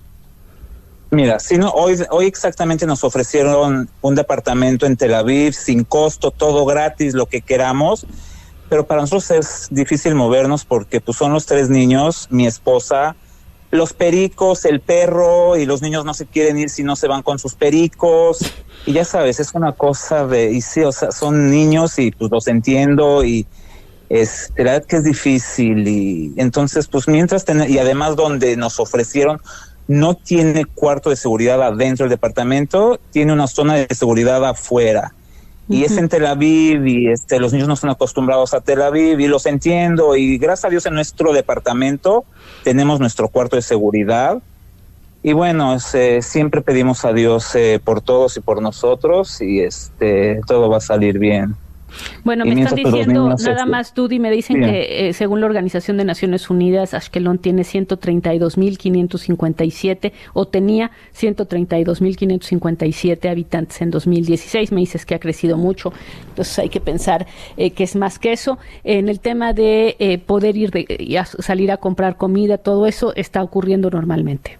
Mira, si no, hoy, hoy exactamente nos ofrecieron un departamento en Tel Aviv, sin costo, todo gratis, lo que queramos, pero para nosotros es difícil movernos porque pues son los tres niños, mi esposa, los pericos, el perro, y los niños no se quieren ir si no se van con sus pericos, y ya sabes, es una cosa de, y sí, o sea, son niños y pues los entiendo, y es, la verdad que es difícil, y entonces pues mientras, ten, y además donde nos ofrecieron, no tiene cuarto de seguridad adentro del departamento, tiene una zona de seguridad afuera, y uh-huh. es en Tel Aviv, y este, los niños no están acostumbrados a Tel Aviv, y los entiendo, y gracias a Dios en nuestro departamento tenemos nuestro cuarto de seguridad, y bueno, este, siempre pedimos a Dios eh, por todos y por nosotros, y este todo va a salir bien. Bueno, me están diciendo, nada este, más, Dudy, me dicen bien. que eh, según la Organización de Naciones Unidas, Ashkelon tiene ciento treinta y dos mil quinientos cincuenta y siete, o tenía ciento treinta y dos mil quinientos cincuenta y siete habitantes en dos mil dieciséis. Me dices que ha crecido mucho, entonces hay que pensar eh, que es más que eso. En el tema de eh, poder ir de, y a salir a comprar comida, todo eso está ocurriendo normalmente.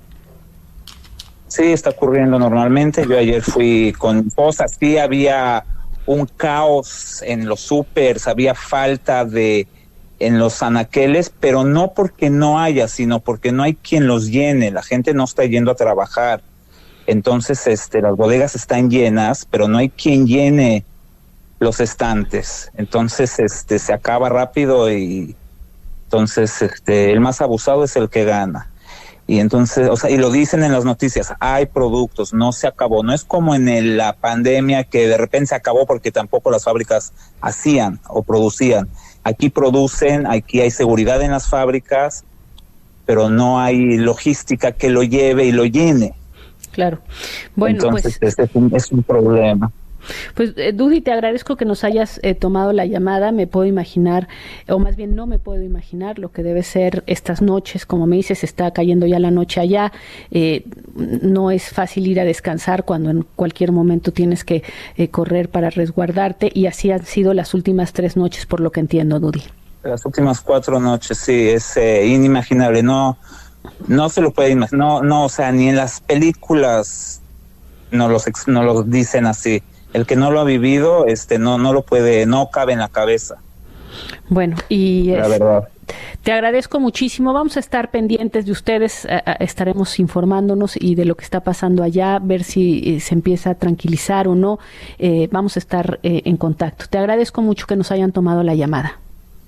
Sí, está ocurriendo normalmente. Yo ayer fui con mi esposa, sí había un caos en los súpers, había falta de en los anaqueles, pero no porque no haya, sino porque no hay quien los llene, la gente no está yendo a trabajar. Entonces, este, las bodegas están llenas, pero no hay quien llene los estantes. Entonces, este, se acaba rápido y entonces, este, el más abusado es el que gana. Y entonces, o sea, y lo dicen en las noticias, hay productos, no se acabó. No es como en el, la pandemia que de repente se acabó porque tampoco las fábricas hacían o producían. Aquí producen, aquí hay seguridad en las fábricas, pero no hay logística que lo lleve y lo llene. Claro. Bueno, entonces, pues, este es un, es un problema. Pues, eh, Dudy, te agradezco que nos hayas eh, tomado la llamada. Me puedo imaginar, o más bien no me puedo imaginar lo que debe ser estas noches. Como me dices, está cayendo ya la noche allá. Eh, no es fácil ir a descansar cuando en cualquier momento tienes que eh, correr para resguardarte. Y así han sido las últimas tres noches, por lo que entiendo, Dudy. Las últimas cuatro noches, sí, es eh, inimaginable. No, no se lo puede imaginar. No, no, o sea, ni en las películas no los, ex, no los dicen así. El que no lo ha vivido, este, no, no lo puede, no cabe en la cabeza. Bueno, y la es, verdad. Te agradezco muchísimo. Vamos a estar pendientes de ustedes, eh, estaremos informándonos y de lo que está pasando allá, ver si eh, se empieza a tranquilizar o no. Eh, vamos a estar eh, en contacto. Te agradezco mucho que nos hayan tomado la llamada.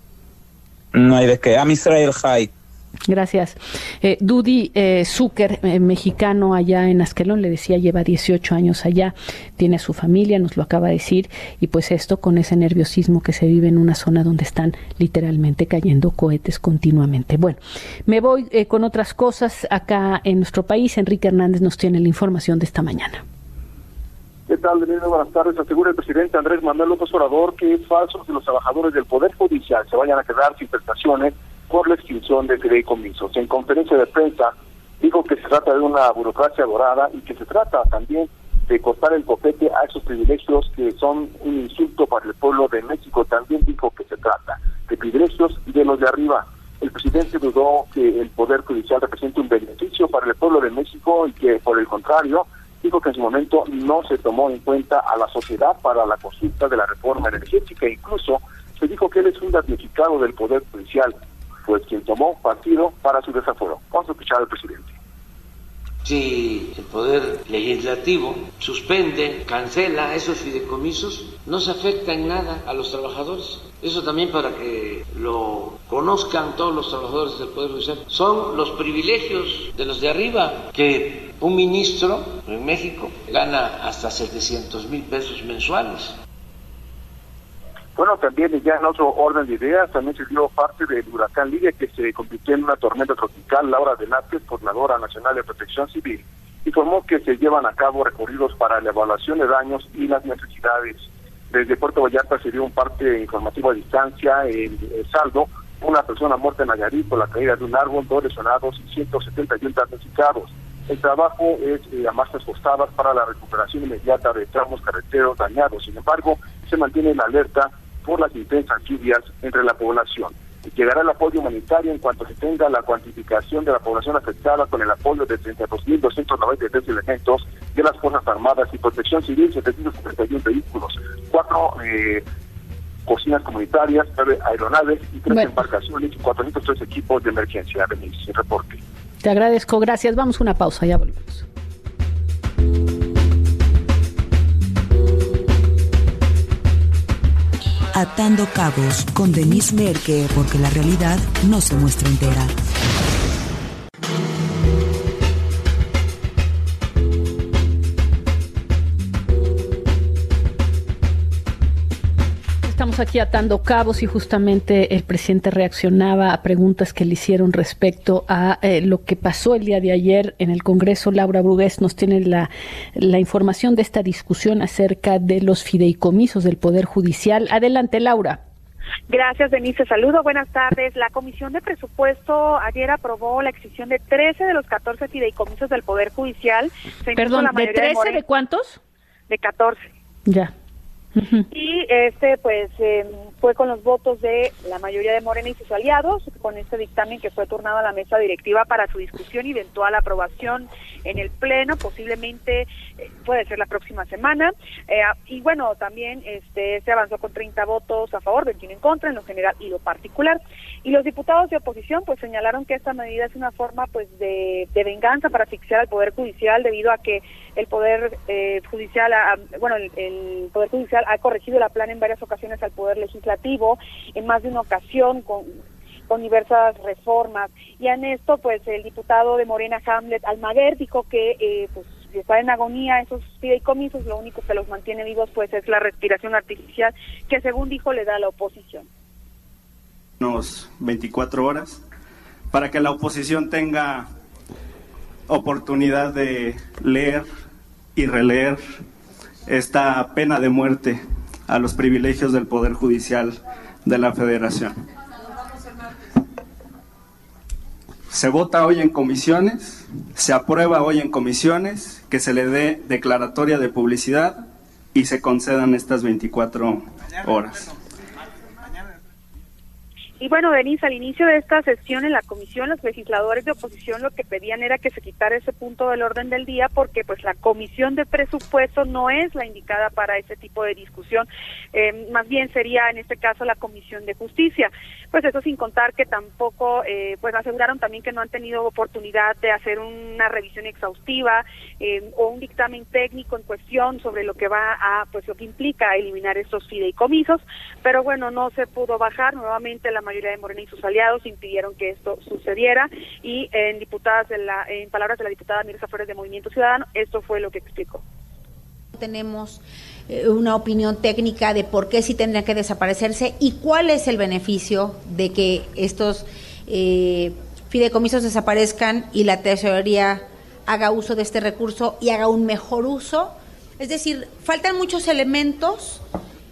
No hay de qué. Am Israel Hay. Gracias. Eh, Dudy eh, Zucker, eh, mexicano allá en Ashkelon, le decía, lleva dieciocho años allá, tiene a su familia, nos lo acaba de decir, y pues esto con ese nerviosismo que se vive en una zona donde están literalmente cayendo cohetes continuamente. Bueno, me voy eh, con otras cosas acá en nuestro país. Enrique Hernández nos tiene la información de esta mañana. ¿Qué tal, Denise? Buenas tardes. Asegura el presidente Andrés Manuel López Obrador que es falso que los trabajadores del Poder Judicial se vayan a quedar sin prestaciones por la extinción de fideicomisos. En conferencia de prensa dijo que se trata de una burocracia dorada y que se trata también de cortar el copete a esos privilegios que son un insulto para el pueblo de México. También dijo que se trata de privilegios de los de arriba. El presidente dudó que el Poder Judicial represente un beneficio para el pueblo de México y que, por el contrario, dijo que en su momento no se tomó en cuenta a la sociedad para la consulta de la reforma energética. Incluso se dijo que él es un damnificado del Poder Judicial, pues quien tomó partido para su desafuero. Vamos a escuchar al presidente. Si el Poder Legislativo suspende, cancela esos fideicomisos, no se afecta en nada a los trabajadores. Eso también para que lo conozcan todos los trabajadores del Poder Judicial. Son los privilegios de los de arriba, que un ministro en México gana hasta setecientos mil pesos mensuales. Bueno, también ya en otro orden de ideas, también se dio parte del huracán Lidia, que se convirtió en una tormenta tropical. Laura Velázquez, coordinadora nacional de Protección Civil, informó que se llevan a cabo recorridos para la evaluación de daños y las necesidades. Desde Puerto Vallarta se dio un parte informativo a distancia. El, el saldo, una persona muerta en Nayarit por la caída de un árbol, dos lesionados y ciento setenta y uno damnificados. El trabajo es eh, a marchas forzadas para la recuperación inmediata de tramos carreteros dañados. Sin embargo, se mantiene la alerta por las intensas lluvias entre la población. Llegará el apoyo humanitario en cuanto se tenga la cuantificación de la población afectada, con el apoyo de treinta y dos mil doscientos noventa y tres elementos de las Fuerzas Armadas y Protección Civil, setecientos setenta y uno vehículos, cuatro eh, cocinas comunitarias, nueve aeronaves y tres bueno. embarcaciones y cuatrocientos tres equipos de emergencia. Sin reporte. Te agradezco, gracias. Vamos a una pausa, ya volvemos. Atando Cabos con Denise Merke, porque la realidad no se muestra entera. Estamos Estamos aquí atando cabos y justamente el presidente reaccionaba a preguntas que le hicieron respecto a eh, lo que pasó el día de ayer en el Congreso. Laura Brugués nos tiene la, la información de esta discusión acerca de los fideicomisos del Poder Judicial. Adelante, Laura. Gracias, Denise. Saludo. Buenas tardes. La Comisión de Presupuesto ayer aprobó la extinción de trece de los catorce fideicomisos del Poder Judicial. Se Perdón, la ¿de trece de, de cuántos? De catorce. Ya. Uh-huh. Y este pues eh, fue con los votos de la mayoría de Morena y sus aliados, con este dictamen que fue turnado a la mesa directiva para su discusión y eventual aprobación en el Pleno, posiblemente eh, puede ser la próxima semana. Eh, y bueno, también este se avanzó con treinta votos a favor, veintiuno en contra en lo general y lo particular. Y los diputados de oposición pues señalaron que esta medida es una forma pues de, de venganza para asfixiar al Poder Judicial, debido a que el Poder eh, Judicial, ha, bueno, el, el Poder Judicial ha corregido la plana en varias ocasiones al Poder Legislativo, en más de una ocasión con, con diversas reformas. Y en esto, pues, el diputado de Morena, Hamlet Almaguer, dijo que, eh, pues, si está en agonía esos fideicomisos, lo único que los mantiene vivos, pues, es la respiración artificial, que según dijo, le da a la oposición. Unos veinticuatro horas, para que la oposición tenga oportunidad de leer y releer esta pena de muerte a los privilegios del Poder Judicial de la Federación. Se vota hoy en comisiones, se aprueba hoy en comisiones que se le dé declaratoria de publicidad y se concedan estas veinticuatro horas. Y bueno, Denise, al inicio de esta sesión en la comisión, los legisladores de oposición lo que pedían era que se quitara ese punto del orden del día, porque pues la comisión de presupuesto no es la indicada para ese tipo de discusión, eh, más bien sería en este caso la comisión de justicia. Pues eso sin contar que tampoco, eh, pues aseguraron también que no han tenido oportunidad de hacer una revisión exhaustiva eh, o un dictamen técnico en cuestión sobre lo que va a, pues lo que implica eliminar estos fideicomisos, pero bueno, no se pudo bajar. Nuevamente la mayoría de Morena y sus aliados impidieron que esto sucediera, y en diputadas de la, en palabras de la diputada Mirza Flores de Movimiento Ciudadano, esto fue lo que explicó. Tenemos eh, una opinión técnica de por qué sí tendrían que desaparecerse y cuál es el beneficio de que estos eh, fideicomisos desaparezcan y la tesorería haga uso de este recurso y haga un mejor uso. Es decir, faltan muchos elementos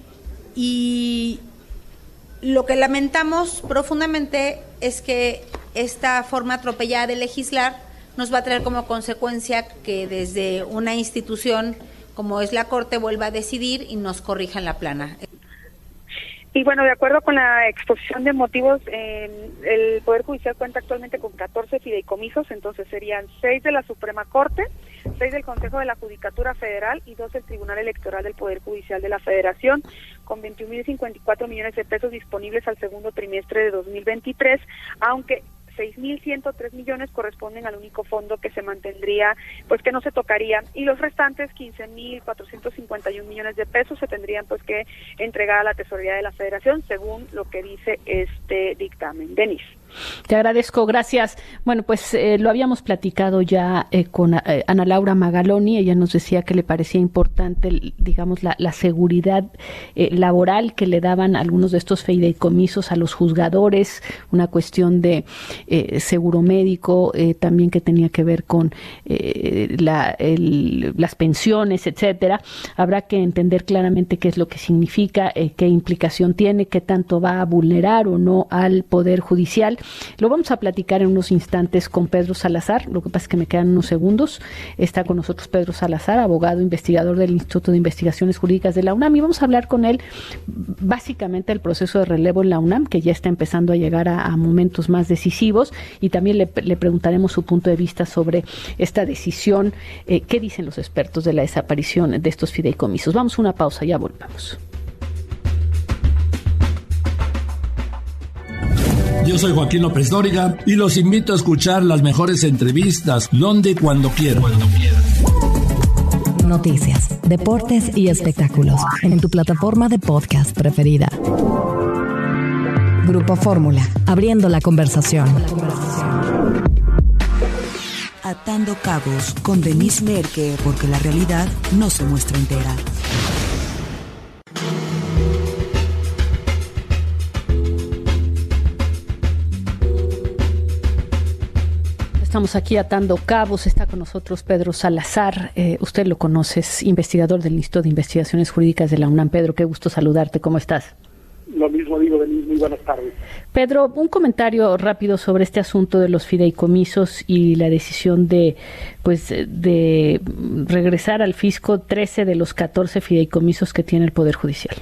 y lo que lamentamos profundamente es que esta forma atropellada de legislar nos va a traer como consecuencia que desde una institución como es la Corte vuelva a decidir y nos corrija en la plana. Y bueno, de acuerdo con la exposición de motivos, eh, el Poder Judicial cuenta actualmente con catorce fideicomisos, entonces serían seis de la Suprema Corte, seis del Consejo de la Judicatura Federal y dos del Tribunal Electoral del Poder Judicial de la Federación, con veintiún mil cincuenta y cuatro millones de pesos disponibles al segundo trimestre de dos mil veintitrés, aunque seis mil ciento tres millones corresponden al único fondo que se mantendría, pues que no se tocaría, y los restantes quince mil cuatrocientos cincuenta y un millones de pesos se tendrían pues que entregar a la Tesorería de la Federación, según lo que dice este dictamen. Denise. Te agradezco, gracias. Bueno, pues eh, lo habíamos platicado ya eh, con eh, Ana Laura Magaloni. Ella nos decía que le parecía importante, digamos, la, la seguridad eh, laboral que le daban algunos de estos fideicomisos a los juzgadores, una cuestión de eh, seguro médico, eh, también que tenía que ver con eh, la, el, las pensiones, etcétera. Habrá que entender claramente qué es lo que significa, eh, qué implicación tiene, qué tanto va a vulnerar o no al Poder Judicial. Lo vamos a platicar en unos instantes con Pedro Salazar, lo que pasa es que me quedan unos segundos. Está con nosotros Pedro Salazar, abogado investigador del Instituto de Investigaciones Jurídicas de la UNAM, y vamos a hablar con él básicamente del proceso de relevo en la UNAM, que ya está empezando a llegar a, a momentos más decisivos, y también le, le preguntaremos su punto de vista sobre esta decisión, eh, qué dicen los expertos de la desaparición de estos fideicomisos. Vamos a una pausa, ya volvemos. Yo soy Joaquín López Dóriga y los invito a escuchar las mejores entrevistas donde y cuando quieran. Noticias, deportes y espectáculos en tu plataforma de podcast preferida. Grupo Fórmula, abriendo la conversación. Atando cabos con Denise Merke, porque la realidad no se muestra entera. estamos aquí atando cabos. Está con nosotros Pedro Salazar. Eh, usted lo conoce, es investigador del Instituto de Investigaciones Jurídicas de la UNAM. Pedro, qué gusto saludarte. ¿Cómo estás? Lo mismo digo, Denise. Muy buenas tardes. Pedro, un comentario rápido sobre este asunto de los fideicomisos y la decisión de, pues, de regresar al fisco trece de los catorce fideicomisos que tiene el Poder Judicial.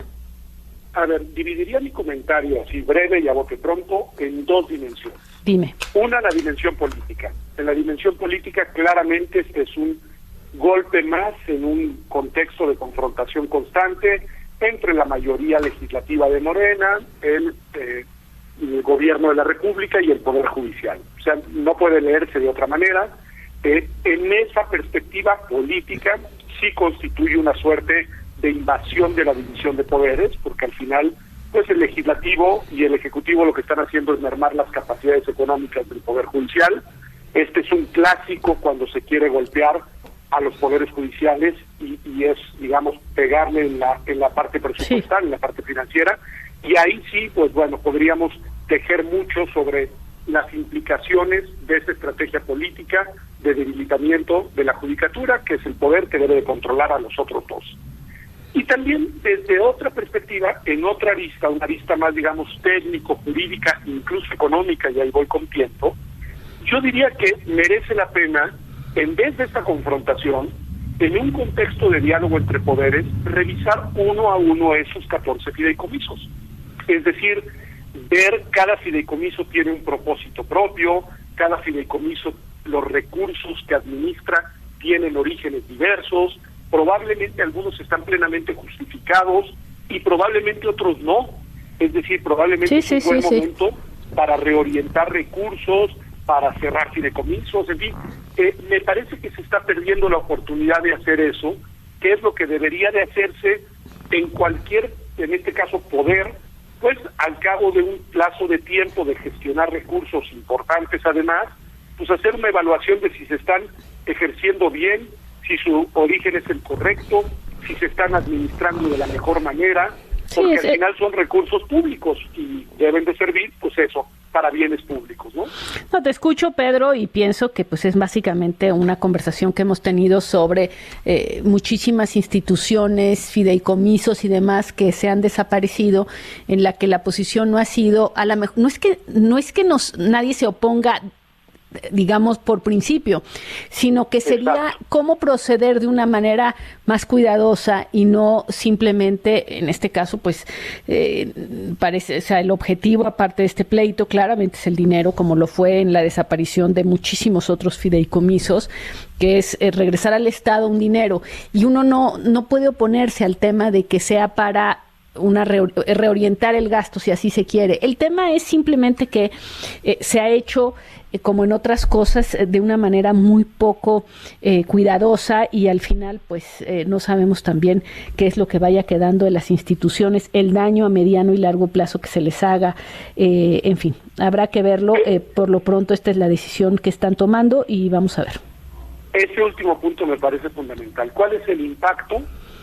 A ver, dividiría mi comentario así breve y a bote pronto en dos dimensiones. Dime. Una, la dimensión política. En la dimensión política, claramente, este es un golpe más en un contexto de confrontación constante entre la mayoría legislativa de Morena, el, eh, el gobierno de la República y el Poder Judicial. O sea, no puede leerse de otra manera. Eh, en esa perspectiva política sí constituye una suerte de invasión de la división de poderes, porque al final, pues el legislativo y el ejecutivo lo que están haciendo es mermar las capacidades económicas del Poder Judicial. Este es un clásico cuando se quiere golpear a los poderes judiciales y, y es, digamos, pegarle en la en la parte presupuestal, sí. en la parte financiera, y ahí sí, pues bueno, podríamos tejer mucho sobre las implicaciones de esta estrategia política de debilitamiento de la judicatura, que es el poder que debe de controlar a los otros dos. Y también desde otra perspectiva, en otra arista, una arista más, digamos, técnico, jurídica, incluso económica, y ahí voy con tiempo, yo diría que merece la pena, en vez de esta confrontación, en un contexto de diálogo entre poderes, revisar uno a uno esos catorce fideicomisos. Es decir, ver cada fideicomiso tiene un propósito propio, cada fideicomiso, los recursos que administra tienen orígenes diversos, probablemente algunos están plenamente justificados y probablemente otros no. Es decir, probablemente sí, es un sí, buen sí, momento sí. para reorientar recursos, para cerrar fideicomisos, en fin. Eh, me parece que se está perdiendo la oportunidad de hacer eso, que es lo que debería de hacerse en cualquier, en este caso, poder, pues al cabo de un plazo de tiempo de gestionar recursos importantes además, pues hacer una evaluación de si se están ejerciendo bien, si su origen es el correcto, si se están administrando de la mejor manera, porque sí, al final son recursos públicos y deben de servir, pues eso, para bienes públicos, ¿no? No, te escucho, Pedro, y pienso que pues es básicamente una conversación que hemos tenido sobre eh, muchísimas instituciones, fideicomisos y demás que se han desaparecido, en la que la posición no ha sido, a la mejor, no es que no es que nos nadie se oponga, digamos, por principio, sino que sería Exacto. cómo proceder de una manera más cuidadosa y no simplemente, en este caso, pues, eh, parece, o sea, el objetivo, aparte de este pleito, claramente es el dinero, como lo fue en la desaparición de muchísimos otros fideicomisos, que es eh, regresar al Estado un dinero, y uno no, no puede oponerse al tema de que sea para una reorientar el gasto, si así se quiere. El tema es simplemente que eh, se ha hecho, eh, como en otras cosas, eh, de una manera muy poco eh, cuidadosa, y al final pues eh, no sabemos también qué es lo que vaya quedando de las instituciones, el daño a mediano y largo plazo que se les haga, eh, en fin, habrá que verlo. Eh, por lo pronto esta es la decisión que están tomando y vamos a ver. Ese último punto me parece fundamental. ¿Cuál es el impacto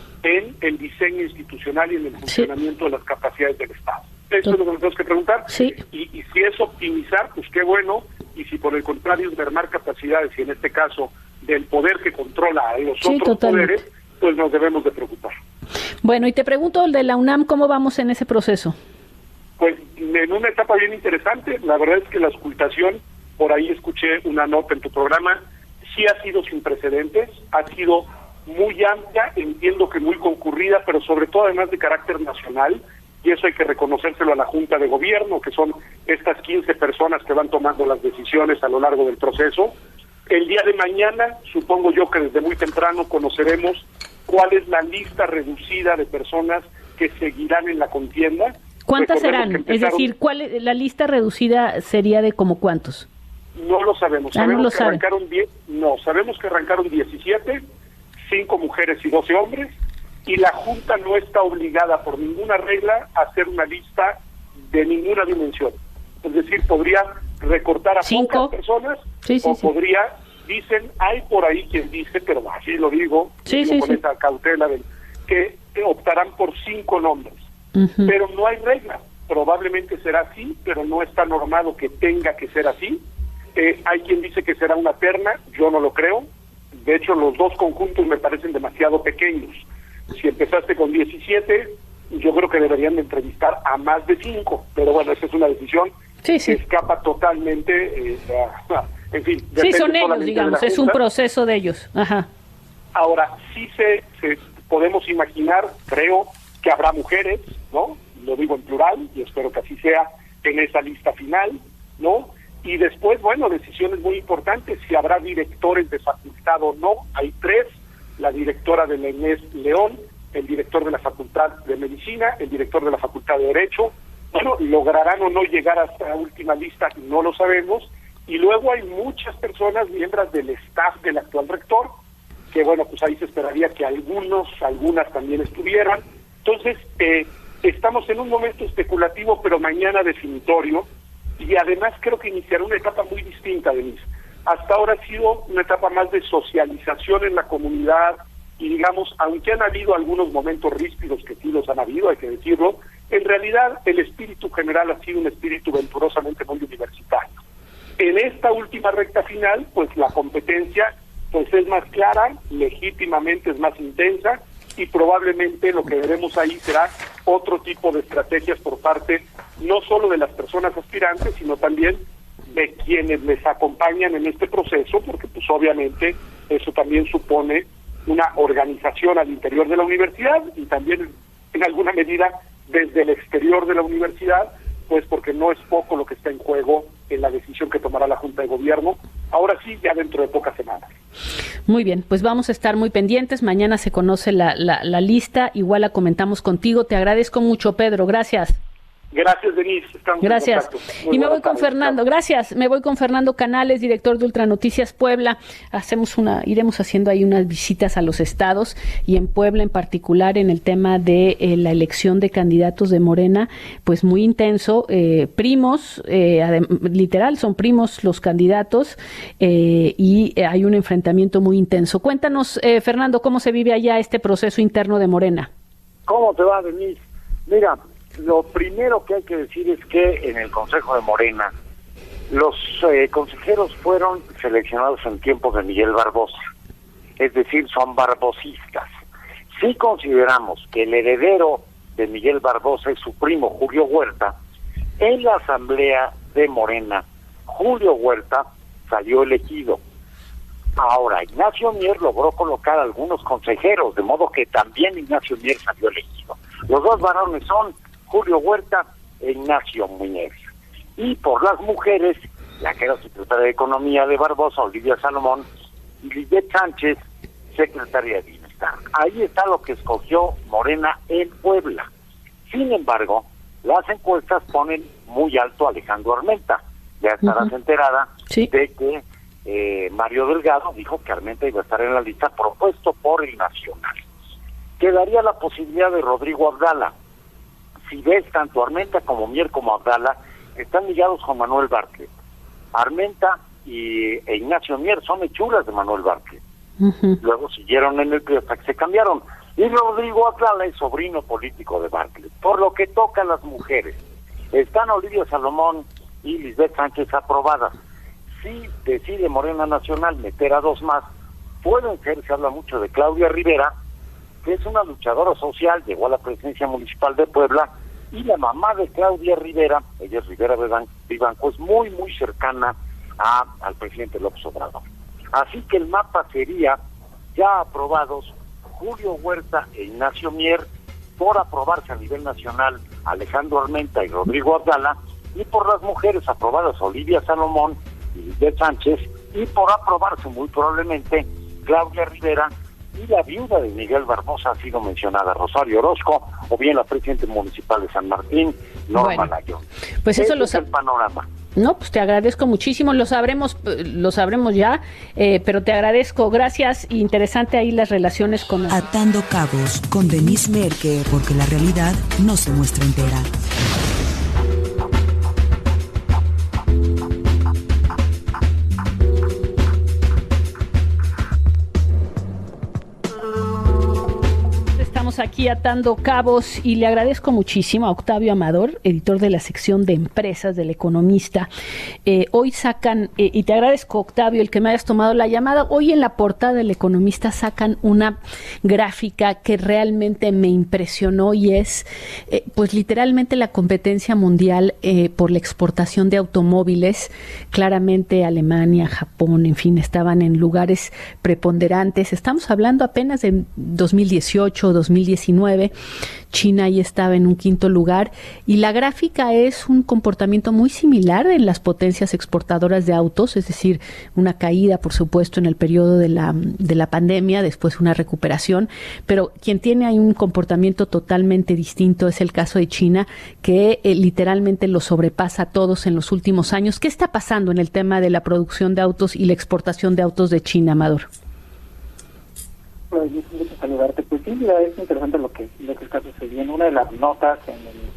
en el diseño institucional y en el funcionamiento sí. de las capacidades del Estado? Eso es lo que nos tenemos que preguntar. Sí. Y, y si es optimizar, pues qué bueno, y si por el contrario es mermar capacidades, y en este caso del poder que controla a los sí, otros totalmente. poderes, pues nos debemos de preocupar. Bueno, y te pregunto, el de la UNAM, ¿cómo vamos en ese proceso? Pues en una etapa bien interesante. La verdad es que la auscultación, por ahí escuché una nota en tu programa, sí ha sido sin precedentes, ha sido muy amplia, entiendo que muy concurrida, pero sobre todo además de carácter nacional, y eso hay que reconocérselo a la Junta de Gobierno, que son estas quince personas que van tomando las decisiones a lo largo del proceso. El día de mañana, supongo yo que desde muy temprano conoceremos cuál es la lista reducida de personas que seguirán en la contienda. ¿Cuántas serán? Empezaron... Es decir, ¿cuál es, la lista reducida sería de como cuántos? No lo sabemos. Ah, sabemos no lo que saben. arrancaron diez, no, sabemos que arrancaron diecisiete, cinco mujeres y doce hombres, y la Junta no está obligada por ninguna regla a hacer una lista de ninguna dimensión. Es decir, podría recortar a Cinco. pocas personas, sí, sí, o sí. podría, dicen, hay por ahí quien dice, pero así lo digo, sí, digo sí, con sí. esa cautela, de, que optarán por cinco nombres. Uh-huh. Pero no hay regla. Probablemente será así, pero no está normado que tenga que ser así. Eh, hay quien dice que será una terna, yo no lo creo. De hecho, los dos conjuntos me parecen demasiado pequeños. Si empezaste con diecisiete, yo creo que deberían de entrevistar a más de cinco, pero bueno, esa es una decisión sí, sí. que escapa totalmente, eh, a, en fin. Sí, son ellos, digamos, es un proceso de ellos. Ajá. Ahora, sí se, se podemos imaginar, creo, que habrá mujeres, ¿no? Lo digo en plural, y espero que así sea en esa lista final, ¿no? Y después, bueno, decisiones muy importantes, si habrá directores de facultad o no, hay tres, la directora de la Inés León, el director de la Facultad de Medicina, el director de la Facultad de Derecho. Bueno, lograrán o no llegar hasta la última lista, no lo sabemos. Y luego hay muchas personas, miembros del staff del actual rector, que bueno, pues ahí se esperaría que algunos, algunas también estuvieran. Entonces, eh, estamos en un momento especulativo, pero mañana definitorio, y además creo que iniciará una etapa muy distinta, Denise. Hasta ahora ha sido una etapa más de socialización en la comunidad, y digamos, aunque han habido algunos momentos ríspidos, que sí los han habido, hay que decirlo, en realidad el espíritu general ha sido un espíritu venturosamente muy universitario. En esta última recta final, pues la competencia pues es más clara, legítimamente es más intensa, y probablemente lo que veremos ahí será otro tipo de estrategias por parte no solo de las personas aspirantes, sino también de quienes les acompañan en este proceso, porque pues obviamente eso también supone una organización al interior de la universidad y también en alguna medida desde el exterior de la universidad, pues porque no es poco lo que está en juego en la decisión que tomará la Junta de Gobierno, ahora sí, ya dentro de pocas semanas. Muy bien, pues vamos a estar muy pendientes. Mañana se conoce la, la, la lista, igual la comentamos contigo. Te agradezco mucho, Pedro. Gracias. Gracias, Denise. Estamos Gracias. en contacto. Muy y me voy tardes. con Fernando. Gracias. Me voy con Fernando Canales, director de Ultranoticias Puebla. Hacemos una, iremos haciendo ahí unas visitas a los estados y en Puebla en particular en el tema de eh, la elección de candidatos de Morena, pues muy intenso. Eh, primos, eh, adem- literal, son primos los candidatos eh, y eh, hay un enfrentamiento muy intenso. Cuéntanos, eh, Fernando, cómo se vive allá este proceso interno de Morena. ¿Cómo te va, Denise? Mira, lo primero que hay que decir es que en el Consejo de Morena los eh, consejeros fueron seleccionados en tiempos de Miguel Barbosa, es decir, son barbosistas. Si consideramos que el heredero de Miguel Barbosa es su primo Julio Huerta, en la asamblea de Morena, Julio Huerta salió elegido. Ahora, Ignacio Mier logró colocar a algunos consejeros, de modo que también Ignacio Mier salió elegido. Los dos varones son Julio Huerta e Ignacio Mier. Y por las mujeres, la que era secretaria de Economía de Barbosa, Olivia Salomón, y Lisbeth Sánchez, secretaria de Bienestar. Ahí está lo que escogió Morena en Puebla. Sin embargo, las encuestas ponen muy alto a Alejandro Armenta. Ya estarás uh-huh. enterada sí. de que eh, Mario Delgado dijo que Armenta iba a estar en la lista propuesto por el Nacional. Quedaría la posibilidad de Rodrigo Abdala. Si ves, tanto Armenta como Mier como Abdala están ligados con Manuel Bartlett. Armenta y e Ignacio Mier son hechuras de Manuel Bartlett. Uh-huh. Luego siguieron en el P R I hasta que se cambiaron. Y Rodrigo Abdala es sobrino político de Bartlett. Por lo que toca a las mujeres, están Olivia Salomón y Lisbeth Sánchez aprobadas. Si decide Morena Nacional meter a dos más, pueden ser, se habla mucho de Claudia Rivera, que es una luchadora social, llegó a la presidencia municipal de Puebla, y la mamá de Claudia Rivera, ella es Rivera Vivanco, es muy, muy cercana a, al presidente López Obrador. Así que el mapa sería ya aprobados Julio Huerta e Ignacio Mier, por aprobarse a nivel nacional Alejandro Armenta y Rodrigo Abdala, y por las mujeres aprobadas Olivia Salomón y Lisbeth Sánchez, y por aprobarse muy probablemente Claudia Rivera, y la viuda de Miguel Barbosa ha sido mencionada, Rosario Orozco, o bien la presidenta municipal de San Martín, Norma bueno, Layón. Pues eso Ese lo es el panorama. No, pues te agradezco muchísimo, lo sabremos, lo sabremos ya, eh, pero te agradezco, gracias, interesante ahí las relaciones con... Atando Cabos con Denise Merker, porque la realidad no se muestra entera. Aquí aquí atando cabos y le agradezco muchísimo a Octavio Amador, editor de la sección de empresas del Economista. Eh, hoy sacan, eh, y te agradezco, Octavio, el que me hayas tomado la llamada. Hoy en la portada del Economista sacan una gráfica que realmente me impresionó y es, eh, pues literalmente la competencia mundial eh, por la exportación de automóviles. Claramente Alemania, Japón, en fin, estaban en lugares preponderantes. Estamos hablando apenas de dos mil dieciocho, dos mil diecinueve. China ahí estaba en un quinto lugar y la gráfica es un comportamiento muy similar en las potencias exportadoras de autos, es decir, una caída, por supuesto, en el periodo de la, de la pandemia, después una recuperación, pero quien tiene ahí un comportamiento totalmente distinto es el caso de China, que eh, literalmente lo sobrepasa a todos en los últimos años. ¿Qué está pasando en el tema de la producción de autos y la exportación de autos de China, Amador? Pues, yo quiero saludarte. Pues sí, ya es interesante lo que, lo que está sucediendo. Una de las notas en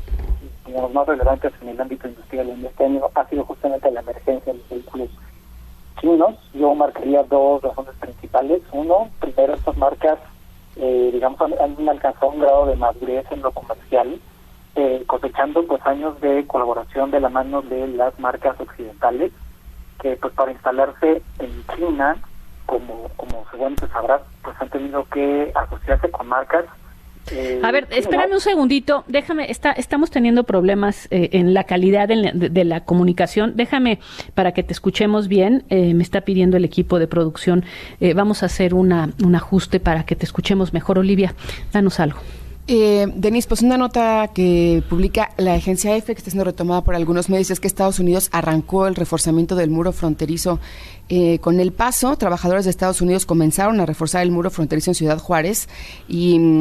el, digamos, más relevantes en el ámbito industrial en este año ha sido justamente la emergencia de los vehículos chinos. Yo marcaría dos razones principales. Uno, primero, estas marcas, eh, digamos, han, han alcanzado un grado de madurez en lo comercial, eh, cosechando pues años de colaboración de la mano de las marcas occidentales, que pues para instalarse en China, como como seguramente sabrás, pues han tenido que asociarse con marcas. Eh, a ver, espérame un segundito, déjame, está, estamos teniendo problemas eh, en la calidad de la, de, de la comunicación, déjame para que te escuchemos bien, eh, me está pidiendo el equipo de producción, eh, vamos a hacer una un ajuste para que te escuchemos mejor. Olivia, danos algo. Eh, Denise, pues una nota que publica la agencia EFE, que está siendo retomada por algunos medios, es que Estados Unidos arrancó el reforzamiento del muro fronterizo eh, con El Paso. Trabajadores de Estados Unidos comenzaron a reforzar el muro fronterizo en Ciudad Juárez y...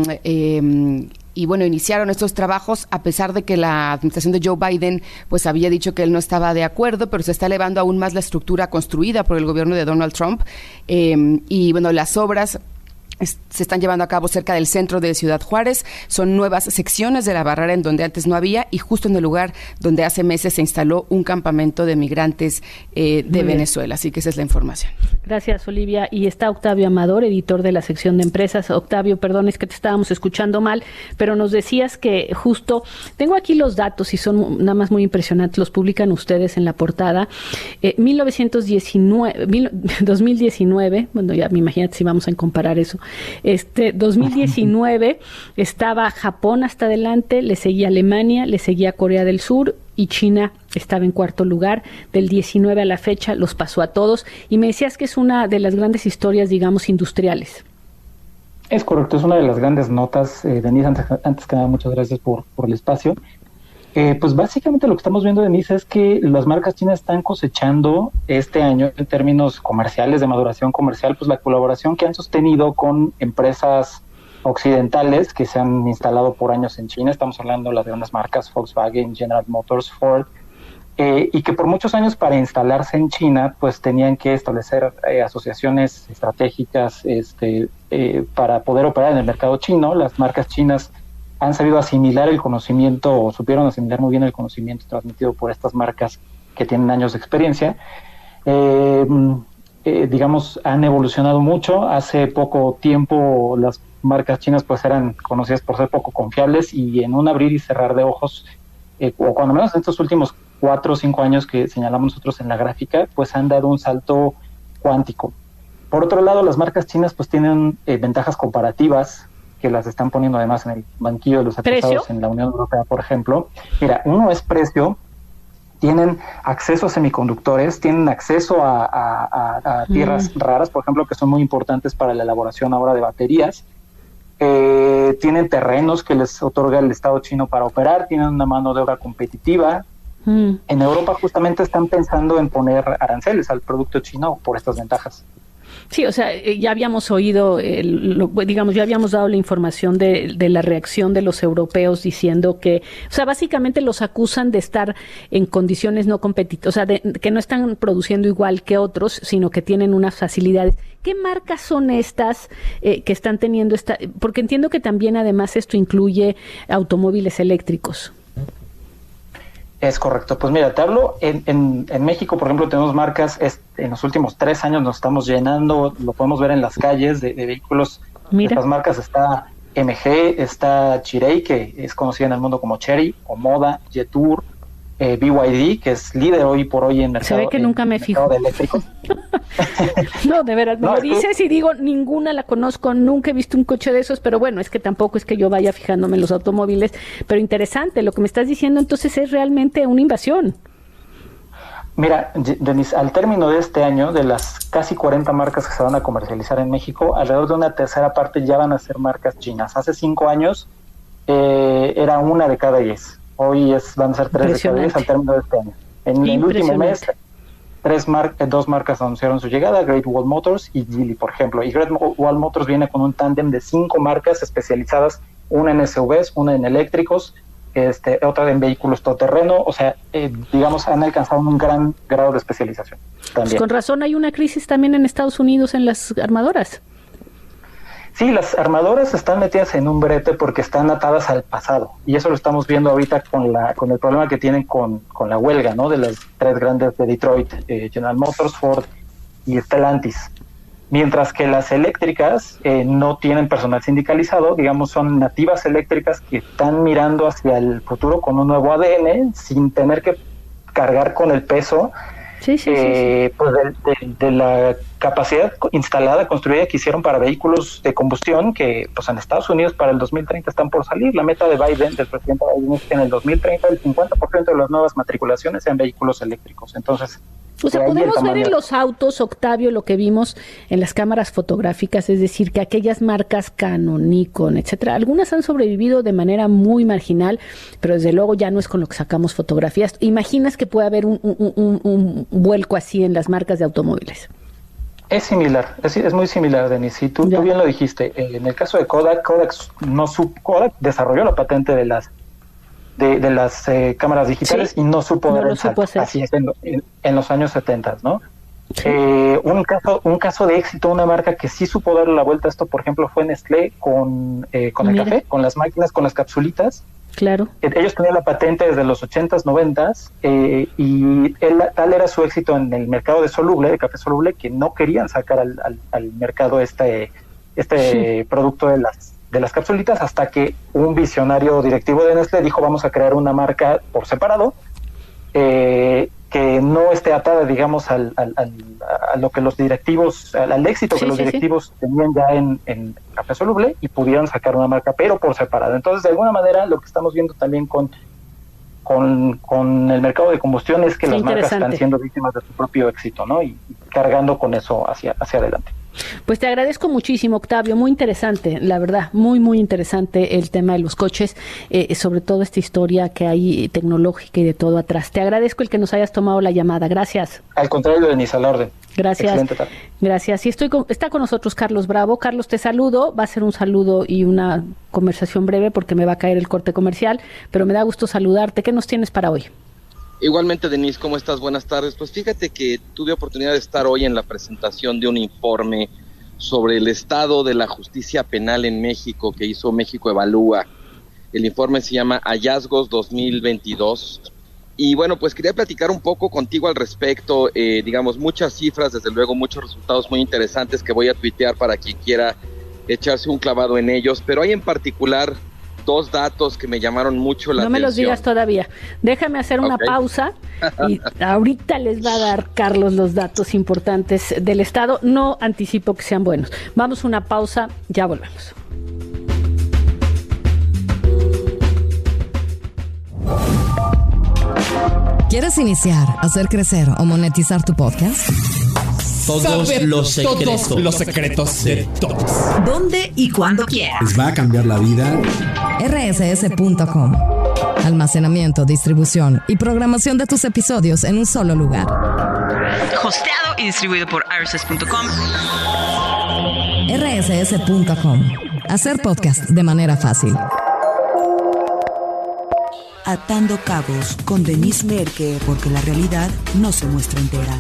Eh, Y bueno, iniciaron estos trabajos a pesar de que la administración de Joe Biden pues había dicho que él no estaba de acuerdo, pero se está elevando aún más la estructura construida por el gobierno de Donald Trump. Eh, y bueno, las obras se están llevando a cabo cerca del centro de Ciudad Juárez. Son nuevas secciones de la barrera en donde antes no había y justo en el lugar donde hace meses se instaló un campamento de migrantes eh, de Muy Venezuela. Bien. Así que esa es la información. Gracias, Olivia. Y está Octavio Amador, editor de la sección de empresas. Octavio, perdón, es que te estábamos escuchando mal, pero nos decías que justo, tengo aquí los datos y son nada más muy impresionantes, los publican ustedes en la portada. Eh, mil novecientos diecinueve, mil, dos mil diecinueve, bueno, ya me imagínate si vamos a comparar eso. Este dos mil diecinueve estaba Japón hasta adelante, le seguía Alemania, le seguía Corea del Sur y China estaba en cuarto lugar. Del diecinueve a la fecha los pasó a todos y me decías que es una de las grandes historias, digamos, industriales. Es correcto, es una de las grandes notas. eh, Denise, antes, antes que nada, muchas gracias por, por el espacio. Eh, pues básicamente lo que estamos viendo, Denise, es que las marcas chinas están cosechando este año en términos comerciales, de maduración comercial, pues la colaboración que han sostenido con empresas occidentales que se han instalado por años en China. Estamos hablando de las grandes marcas Volkswagen, General Motors, Ford, eh, y que por muchos años para instalarse en China pues tenían que establecer eh, asociaciones estratégicas este, eh, para poder operar en el mercado chino. Las marcas chinas han sabido asimilar el conocimiento, o supieron asimilar muy bien el conocimiento transmitido por estas marcas que tienen años de experiencia. Eh, eh, digamos, han evolucionado mucho. Hace poco tiempo las marcas chinas pues eran conocidas por ser poco confiables y en un abrir y cerrar de ojos, eh, o cuando menos en estos últimos cuatro o cinco años que señalamos nosotros en la gráfica, pues han dado un salto cuántico. Por otro lado, las marcas chinas pues tienen eh, ventajas comparativas que las están poniendo además en el banquillo de los acusados en la Unión Europea, por ejemplo. Mira, uno es precio, tienen acceso a semiconductores, tienen acceso a, a, a, a tierras mm. raras, por ejemplo, que son muy importantes para la elaboración ahora de baterías. Eh, tienen terrenos que les otorga el Estado chino para operar, tienen una mano de obra competitiva. Mm. En Europa justamente están pensando en poner aranceles al producto chino por estas ventajas. Sí, o sea, ya habíamos oído, eh, lo, digamos, ya habíamos dado la información de, de la reacción de los europeos diciendo que, o sea, básicamente los acusan de estar en condiciones no competitivas, o sea, de, que no están produciendo igual que otros, sino que tienen unas facilidades. ¿Qué marcas son estas eh, que están teniendo esta? Porque entiendo que también además esto incluye automóviles eléctricos. Es correcto. Pues mira, te hablo, en, en, en México, por ejemplo, tenemos marcas, es, en los últimos tres años nos estamos llenando, lo podemos ver en las calles, de, de vehículos. Mira. Estas marcas está M G, está Chery, que es conocida en el mundo como Chery, Omoda, Jetour, eh, B Y D, que es líder hoy por hoy en mercado. Se ve que nunca me fijo. De eléctricos. No, de veras, me No, lo es que- dices y digo, ninguna la conozco, nunca he visto un coche de esos, pero bueno, es que tampoco es que yo vaya fijándome en los automóviles, pero interesante, lo que me estás diciendo entonces es realmente una invasión. Mira, Ye- Denise, al término de este año, de las casi cuarenta marcas que se van a comercializar en México, alrededor de una tercera parte ya van a ser marcas chinas. Hace cinco años eh, era una de cada diez. Hoy es, van a ser tres de cada diez al término de este año. En el último mes, tres mar eh, dos marcas anunciaron su llegada, Great Wall Motors y Geely, por ejemplo. Y Great Wall Motors viene con un tándem de cinco marcas especializadas, una en S U Vs, una en eléctricos, este, otra en vehículos todoterreno. O sea, eh, digamos, han alcanzado un gran grado de especialización también. Pues con razón hay una crisis también en Estados Unidos en las armadoras. Sí, las armadoras están metidas en un brete porque están atadas al pasado, y eso lo estamos viendo ahorita con la con el problema que tienen con, con la huelga, ¿no? De las tres grandes de Detroit, eh, General Motors, Ford y Stellantis. Mientras que las eléctricas eh, no tienen personal sindicalizado, digamos, son nativas eléctricas que están mirando hacia el futuro con un nuevo A D N sin tener que cargar con el peso sí, sí, eh, sí, sí. Pues de, de, de la capacidad instalada, construida que hicieron para vehículos de combustión que pues en Estados Unidos para el dos mil treinta están por salir. La meta de Biden, del presidente Biden, es que en el dos mil treinta el cincuenta por ciento de las nuevas matriculaciones sean vehículos eléctricos. Entonces, O sea, de ahí el podemos ver tamaño. en los autos, Octavio, lo que vimos en las cámaras fotográficas, es decir, que aquellas marcas Canon, Nikon, etcétera, algunas han sobrevivido de manera muy marginal, pero desde luego ya no es con lo que sacamos fotografías. ¿Imaginas que puede haber un, un, un, un vuelco así en las marcas de automóviles? Es similar, es, es muy similar, Denise. Y tú, tú bien lo dijiste. Eh, en el caso de Kodak, Kodak no supo, Kodak desarrolló la patente de las de, de las eh, cámaras digitales Sí. y no supo No dar lo el supo salto. hacer. Así es en, en, en los años setenta, ¿no? Eh, un caso un caso de éxito, una marca que sí supo darle la vuelta a esto, por ejemplo, fue Nestlé con, eh, con el Mira. café, con las máquinas, con las capsulitas. Claro. Eh, Ellos tenían la patente desde los ochentas, noventas, eh, y él, tal era su éxito en el mercado de soluble, de café soluble, que no querían sacar al, al, al mercado este, este Sí. producto de las, de las capsulitas, hasta que un visionario directivo de Nestlé dijo: vamos a crear una marca por separado, eh, que no esté atada, digamos, al, al, al, a lo que los directivos, al, al éxito Sí, que los sí, sí. directivos tenían ya en, en café soluble, y pudieron sacar una marca, pero por separado. Entonces, de alguna manera, lo que estamos viendo también con con, con el mercado de combustión es que Qué las marcas están interesante. siendo víctimas de su propio éxito, ¿no? Y, y cargando con eso hacia, hacia adelante. Pues te agradezco muchísimo, Octavio, muy interesante, la verdad, muy, muy interesante el tema de los coches, eh, sobre todo esta historia que hay tecnológica y de todo atrás. Te agradezco el que nos hayas tomado la llamada, gracias. Al contrario, Denise, a la orden. Gracias. Excelente tarde. Gracias. Y estoy con, está con nosotros Carlos Bravo. Carlos, te saludo. Va a ser un saludo y una conversación breve porque me va a caer el corte comercial, pero me da gusto saludarte. ¿Qué nos tienes para hoy? Igualmente, Denise, ¿cómo estás? Buenas tardes. Pues fíjate que tuve oportunidad de estar hoy en la presentación de un informe sobre el estado de la justicia penal en México que hizo México Evalúa. El informe se llama Hallazgos dos mil veintidós. Y bueno, pues quería platicar un poco contigo al respecto, eh, digamos, muchas cifras, desde luego muchos resultados muy interesantes que voy a tuitear para quien quiera echarse un clavado en ellos, pero hay en particular dos datos que me llamaron mucho la No me atención. los digas todavía. Déjame hacer una Ok. pausa y ahorita les va a dar Carlos los datos importantes del Estado. No anticipo que sean buenos. Vamos a una pausa, ya volvemos. ¿Quieres iniciar, hacer crecer o monetizar tu podcast? Todos Saber los secretos. todos los secretos de todos. ¿Dónde y cuándo quieras? Les va a cambiar la vida. R S S punto com. Almacenamiento, distribución y programación de tus episodios en un solo lugar. Hosteado y distribuido por R S S punto com. R S S punto com. Hacer podcast de manera fácil. Atando cabos con Denise Merker, porque la realidad no se muestra entera.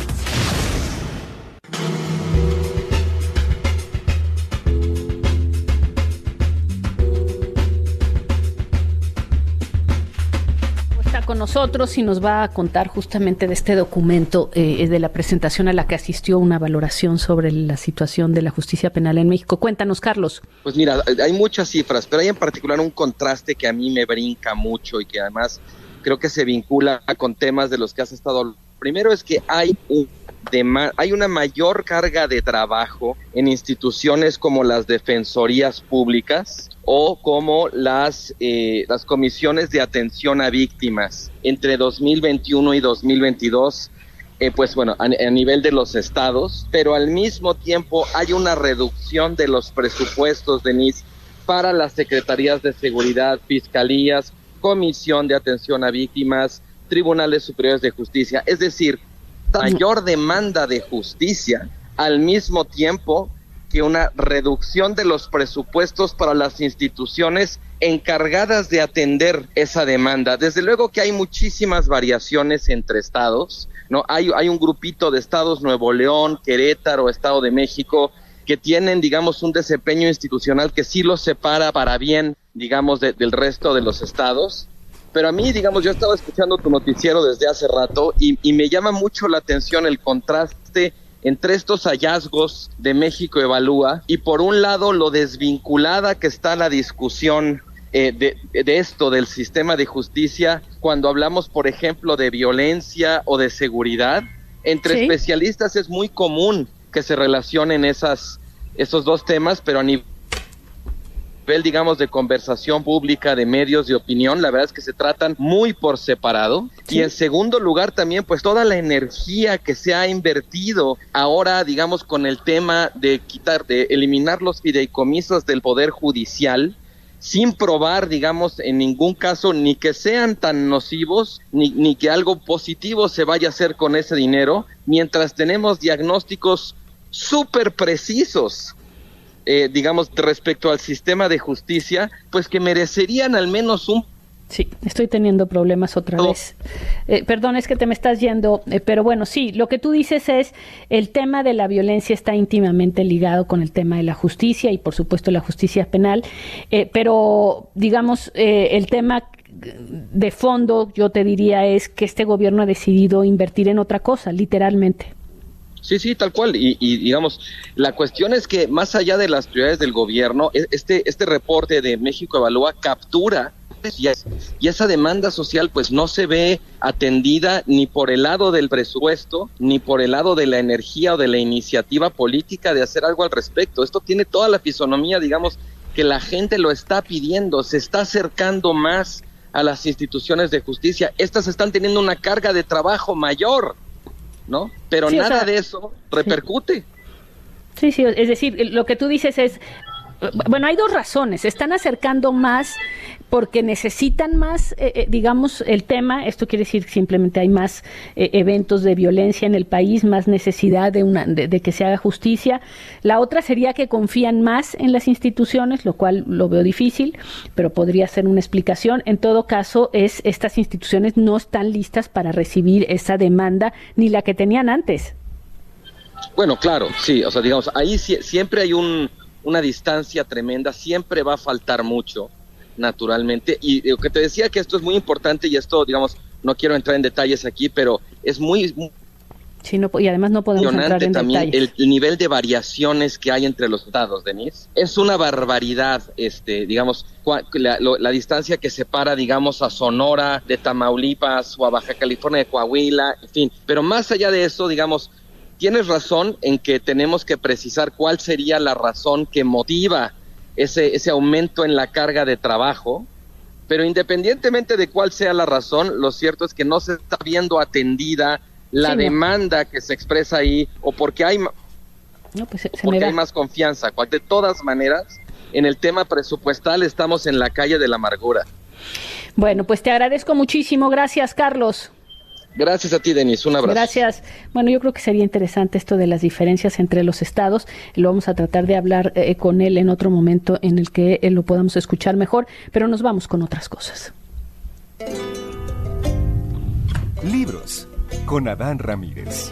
Está con nosotros y nos va a contar justamente de este documento, eh, de la presentación a la que asistió, una valoración sobre la situación de la justicia penal en México. Cuéntanos, Carlos. Pues mira, hay muchas cifras, pero hay en particular un contraste que a mí me brinca mucho y que además creo que se vincula con temas de los que has estado hablando. Primero es que hay un De ma- hay una mayor carga de trabajo en instituciones como las defensorías públicas o como las, eh, las comisiones de atención a víctimas entre dos mil veintiuno y dos mil veintidós, eh, pues bueno, a, a nivel de los estados, pero al mismo tiempo hay una reducción de los presupuestos, Denise, para las secretarías de seguridad, fiscalías, comisión de atención a víctimas, tribunales superiores de justicia, es decir, mayor demanda de justicia al mismo tiempo que una reducción de los presupuestos para las instituciones encargadas de atender esa demanda. Desde luego que hay muchísimas variaciones entre estados, ¿no? Hay, hay un grupito de estados, Nuevo León, Querétaro, Estado de México, que tienen, digamos, un desempeño institucional que sí los separa para bien, digamos, de, del resto de los estados. Pero a mí, digamos, yo he estado escuchando tu noticiero desde hace rato y, y me llama mucho la atención el contraste entre estos hallazgos de México Evalúa y por un lado lo desvinculada que está la discusión eh, de, de esto del sistema de justicia cuando hablamos, por ejemplo, de violencia o de seguridad. Entre ¿Sí? especialistas es muy común que se relacionen esas, esos dos temas, pero a nivel nivel, digamos, de conversación pública, de medios de opinión, la verdad es que se tratan muy por separado. Sí. Y en segundo lugar también, pues toda la energía que se ha invertido ahora, digamos, con el tema de quitar, de eliminar los fideicomisos del Poder Judicial, sin probar, digamos, en ningún caso, ni que sean tan nocivos, ni, ni que algo positivo se vaya a hacer con ese dinero, mientras tenemos diagnósticos súper precisos, Eh, digamos, respecto al sistema de justicia, pues que merecerían al menos un... Sí, estoy teniendo problemas otra oh. vez. Eh, perdón, es que te me estás yendo, eh, pero bueno, sí, lo que tú dices es el tema de la violencia está íntimamente ligado con el tema de la justicia y por supuesto la justicia penal, eh, pero digamos, eh, el tema de fondo, yo te diría, es que este gobierno ha decidido invertir en otra cosa, literalmente. Sí, sí, tal cual. Y, y digamos, la cuestión es que más allá de las prioridades del gobierno, este este reporte de México Evalúa captura y, es, y esa demanda social pues no se ve atendida ni por el lado del presupuesto, ni por el lado de la energía o de la iniciativa política de hacer algo al respecto. Esto tiene toda la fisonomía, digamos, que la gente lo está pidiendo, se está acercando más a las instituciones de justicia. Estas están teniendo una carga de trabajo mayor, ¿no? Pero sí, nada o sea, de eso repercute. Sí, sí, es decir, lo que tú dices es, bueno, hay dos razones, se están acercando más porque necesitan más, eh, eh, digamos, el tema, esto quiere decir que simplemente hay más eh, eventos de violencia en el país, más necesidad de, una, de, de que se haga justicia. La otra sería que confían más en las instituciones, lo cual lo veo difícil, pero podría ser una explicación. En todo caso, es estas instituciones no están listas para recibir esa demanda, ni la que tenían antes. Bueno, claro, sí, o sea, digamos, ahí si, siempre hay un, una distancia tremenda, siempre va a faltar mucho, naturalmente, y lo que te decía que esto es muy importante, y esto, digamos, no quiero entrar en detalles aquí, pero es muy... muy sí, no, y además no podemos entrar en también detalles. El, el nivel de variaciones que hay entre los estados, Denise, es una barbaridad, este, digamos, la, lo, la distancia que separa, digamos, a Sonora de Tamaulipas o a Baja California de Coahuila, en fin, pero más allá de eso, digamos, tienes razón en que tenemos que precisar cuál sería la razón que motiva ese, ese aumento en la carga de trabajo, pero independientemente de cuál sea la razón, lo cierto es que no se está viendo atendida la sí, demanda no. que se expresa ahí, o porque hay, no, pues se, se porque hay más confianza. De todas maneras, en el tema presupuestal estamos en la calle de la amargura. Bueno, pues te agradezco muchísimo. Gracias, Carlos. Gracias a ti, Denise. Un abrazo. Gracias. Bueno, yo creo que sería interesante esto de las diferencias entre los estados. Lo vamos a tratar de hablar eh, con él en otro momento en el que eh, lo podamos escuchar mejor, pero nos vamos con otras cosas. Libros con Adán Ramírez.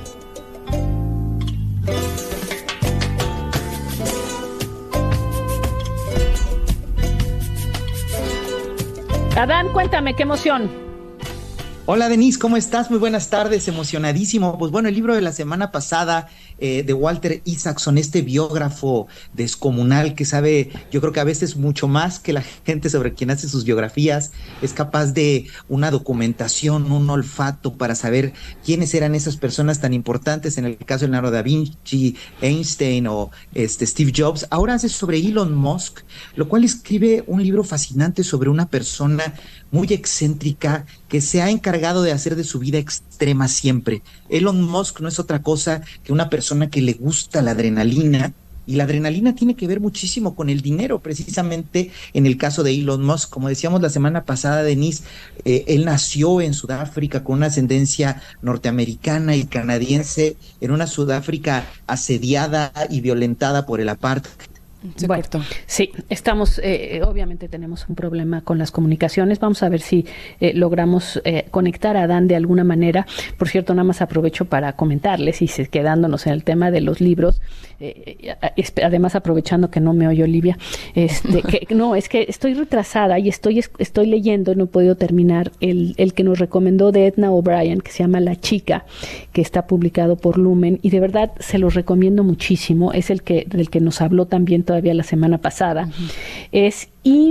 Adán, cuéntame, qué emoción. Hola Denise, ¿cómo estás? Muy buenas tardes, emocionadísimo. Pues bueno, el libro de la semana pasada eh, de Walter Isaacson, este biógrafo descomunal que sabe, yo creo que a veces mucho más que la gente sobre quien hace sus biografías, es capaz de una documentación, un olfato para saber quiénes eran esas personas tan importantes, en el caso de Leonardo da Vinci, Einstein o este Steve Jobs. Ahora hace sobre Elon Musk, lo cual escribe un libro fascinante sobre una persona muy excéntrica que se ha encargado de hacer de su vida extrema siempre. Elon Musk no es otra cosa que una persona que le gusta la adrenalina, y la adrenalina tiene que ver muchísimo con el dinero, precisamente en el caso de Elon Musk. Como decíamos la semana pasada, Denise, eh, él nació en Sudáfrica con una ascendencia norteamericana y canadiense, en una Sudáfrica asediada y violentada por el apartheid. Se bueno, cortó. Sí, estamos, eh, obviamente tenemos un problema con las comunicaciones. Vamos a ver si eh, logramos eh, conectar a Adán de alguna manera. Por cierto, nada más aprovecho para comentarles, y se, quedándonos en el tema de los libros, eh, además aprovechando que no me oye Olivia, este, que no, es que estoy retrasada y estoy estoy leyendo, no he podido terminar el, el que nos recomendó de Edna O'Brien, que se llama La Chica, que está publicado por Lumen, y de verdad se los recomiendo muchísimo. Es el que del que nos habló también todavía la semana pasada. Uh-huh. Es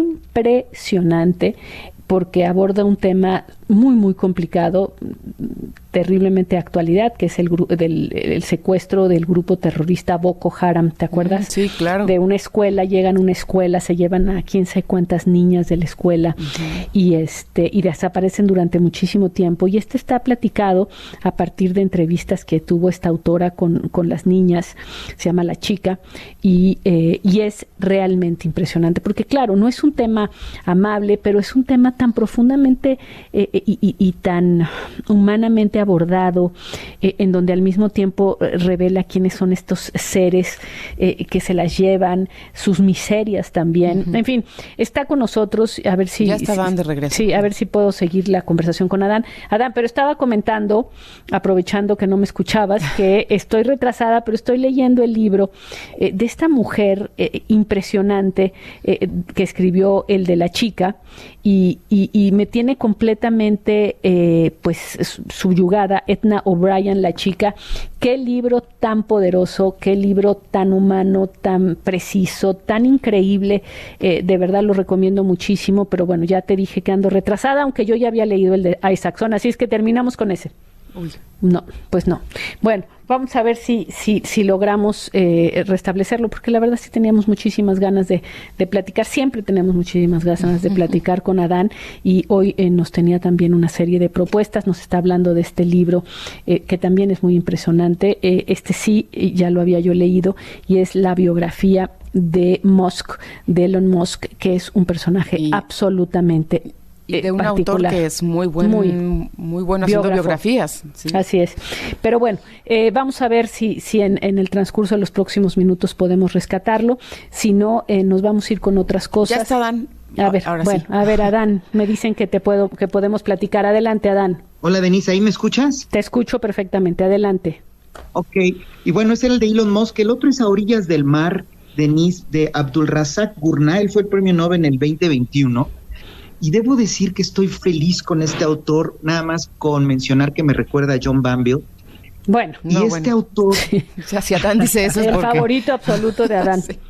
impresionante porque aborda un tema muy, muy complicado, terriblemente actualidad, que es el, gru- del, el secuestro del grupo terrorista Boko Haram, ¿te acuerdas? Sí, claro. De una escuela, llegan a una escuela, se llevan a quién sabe cuántas niñas de la escuela, uh-huh. y este y desaparecen durante muchísimo tiempo. Y este está platicado a partir de entrevistas que tuvo esta autora con, con las niñas, se llama La Chica, y, eh, y es realmente impresionante, porque claro, no es un tema amable, pero es un tema tan profundamente eh, y, y, y tan humanamente abordado, eh, en donde al mismo tiempo revela quiénes son estos seres eh, que se las llevan, sus miserias también. Uh-huh. En fin, está con nosotros, a ver si... Ya está Adán de regreso. Sí, a ver si puedo seguir la conversación con Adán. Adán, pero estaba comentando, aprovechando que no me escuchabas, que estoy retrasada, pero estoy leyendo el libro eh, de esta mujer eh, impresionante eh, que escribió el de La Chica, y, y, y me tiene completamente eh, pues subyugada. Edna O'Brien, La Chica. Qué libro tan poderoso, qué libro tan humano, tan preciso, tan increíble. Eh, de verdad lo recomiendo muchísimo, pero bueno, ya te dije que ando retrasada, aunque yo ya había leído el de Isaacson, así es que terminamos con ese. Uy. No, pues no. Bueno, vamos a ver si si, si logramos eh, restablecerlo, porque la verdad sí teníamos muchísimas ganas de, de platicar, siempre tenemos muchísimas ganas de platicar con Adán, y hoy eh, nos tenía también una serie de propuestas, nos está hablando de este libro eh, que también es muy impresionante. Eh, este sí, ya lo había yo leído, y es la biografía de Musk, de Elon Musk, que es un personaje y... absolutamente Y de un particular. autor que es muy buen, muy, muy bueno haciendo biografías. Sí. Así es. Pero bueno, eh, vamos a ver si, si en, en el transcurso de los próximos minutos podemos rescatarlo. Si no, eh, nos vamos a ir con otras cosas. Ya está Adán. A ver, Ahora bueno, sí. a ver, Adán, me dicen que te puedo, que podemos platicar. Adelante, Adán. Hola, Denise, ¿ahí me escuchas? Te escucho perfectamente. Adelante. Ok, y bueno, ese era el de Elon Musk. El otro es A Orillas del Mar, Denise, de Abdulrazak Gurnah. Él fue el premio Nobel en el veinte veintiuno. Y debo decir que estoy feliz con este autor, nada más con mencionar que me recuerda a John Banville. Bueno, y no, este bueno. autor... O sea, si Adán dice eso es el porque... favorito absoluto de Adán. Sí.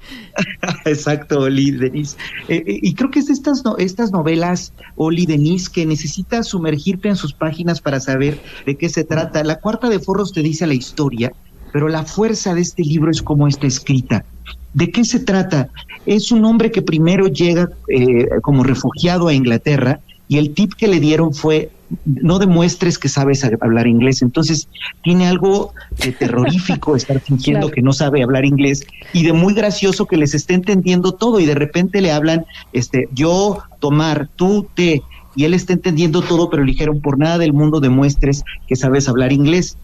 Exacto, Oli, Denise. Eh, eh, y creo que es de estas, no, estas novelas, Oli, Denise, que necesitas sumergirte en sus páginas para saber de qué se trata. La Cuarta de Forros te dice la historia, pero la fuerza de este libro es cómo está escrita. ¿De qué se trata? Es un hombre que primero llega eh, como refugiado a Inglaterra, y el tip que le dieron fue: no demuestres que sabes hablar inglés. Entonces tiene algo de terrorífico estar fingiendo claro. que no sabe hablar inglés, y de muy gracioso que les esté entendiendo todo, y de repente le hablan este yo, tomar, tú, te, y él está entendiendo todo, pero le dijeron: por nada del mundo demuestres que sabes hablar inglés.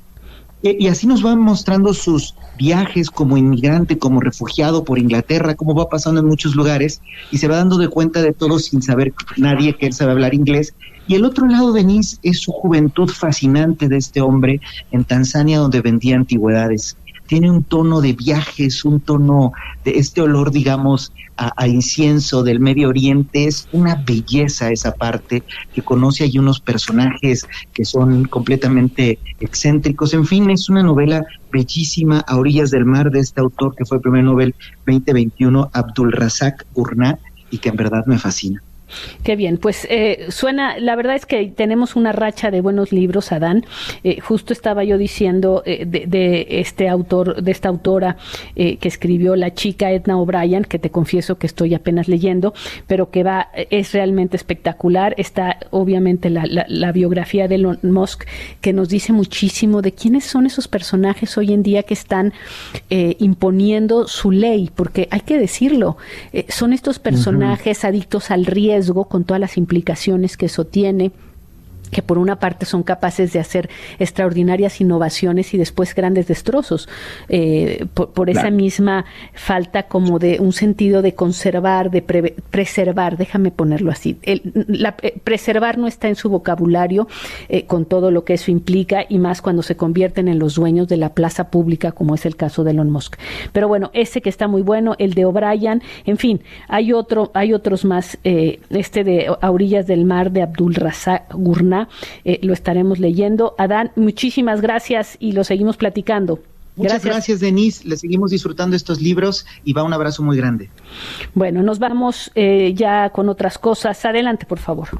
Y así nos van mostrando sus viajes como inmigrante, como refugiado por Inglaterra, cómo va pasando en muchos lugares, y se va dando de cuenta de todo sin saber nadie que él sabe hablar inglés. Y el otro lado, Denise, es su juventud fascinante de este hombre en Tanzania, donde vendía antigüedades. tiene un tono de viajes, un tono de este olor, digamos, a, a incienso del Medio Oriente. Es una belleza esa parte, que conoce ahí unos personajes que son completamente excéntricos. En fin, es una novela bellísima, A orillas del mar, de este autor que fue Premio Nobel veinte veintiuno, Abdulrazak Gurnah, y que en verdad me fascina. Qué bien, pues eh, suena, la verdad es que tenemos una racha de buenos libros, Adán. Eh, justo estaba yo diciendo eh, de, de este autor, de esta autora eh, que escribió La chica, Edna O'Brien, que te confieso que estoy apenas leyendo, pero que va, es realmente espectacular. Está obviamente la, la, la biografía de Elon Musk, que nos dice muchísimo de quiénes son esos personajes hoy en día que están eh, imponiendo su ley, porque hay que decirlo, eh, son estos personajes uh-huh. adictos al riesgo, con todas las implicaciones que eso tiene, que por una parte son capaces de hacer extraordinarias innovaciones y después grandes destrozos, eh, por, por esa claro. misma falta como de un sentido de conservar, de pre- preservar, déjame ponerlo así. El, la, eh, preservar no está en su vocabulario, eh, con todo lo que eso implica, y más cuando se convierten en los dueños de la plaza pública, como es el caso de Elon Musk. Pero bueno, ese que está muy bueno, el de O'Brien, en fin, hay otro, hay otros más, eh, este de A orillas del mar, de Abdulrazak Gurnah, Eh, lo estaremos leyendo. Adán, muchísimas gracias y lo seguimos platicando. Muchas gracias, gracias Denise, le seguimos disfrutando estos libros y va un abrazo muy grande. Bueno, nos vamos eh, ya con otras cosas. Adelante, por favor.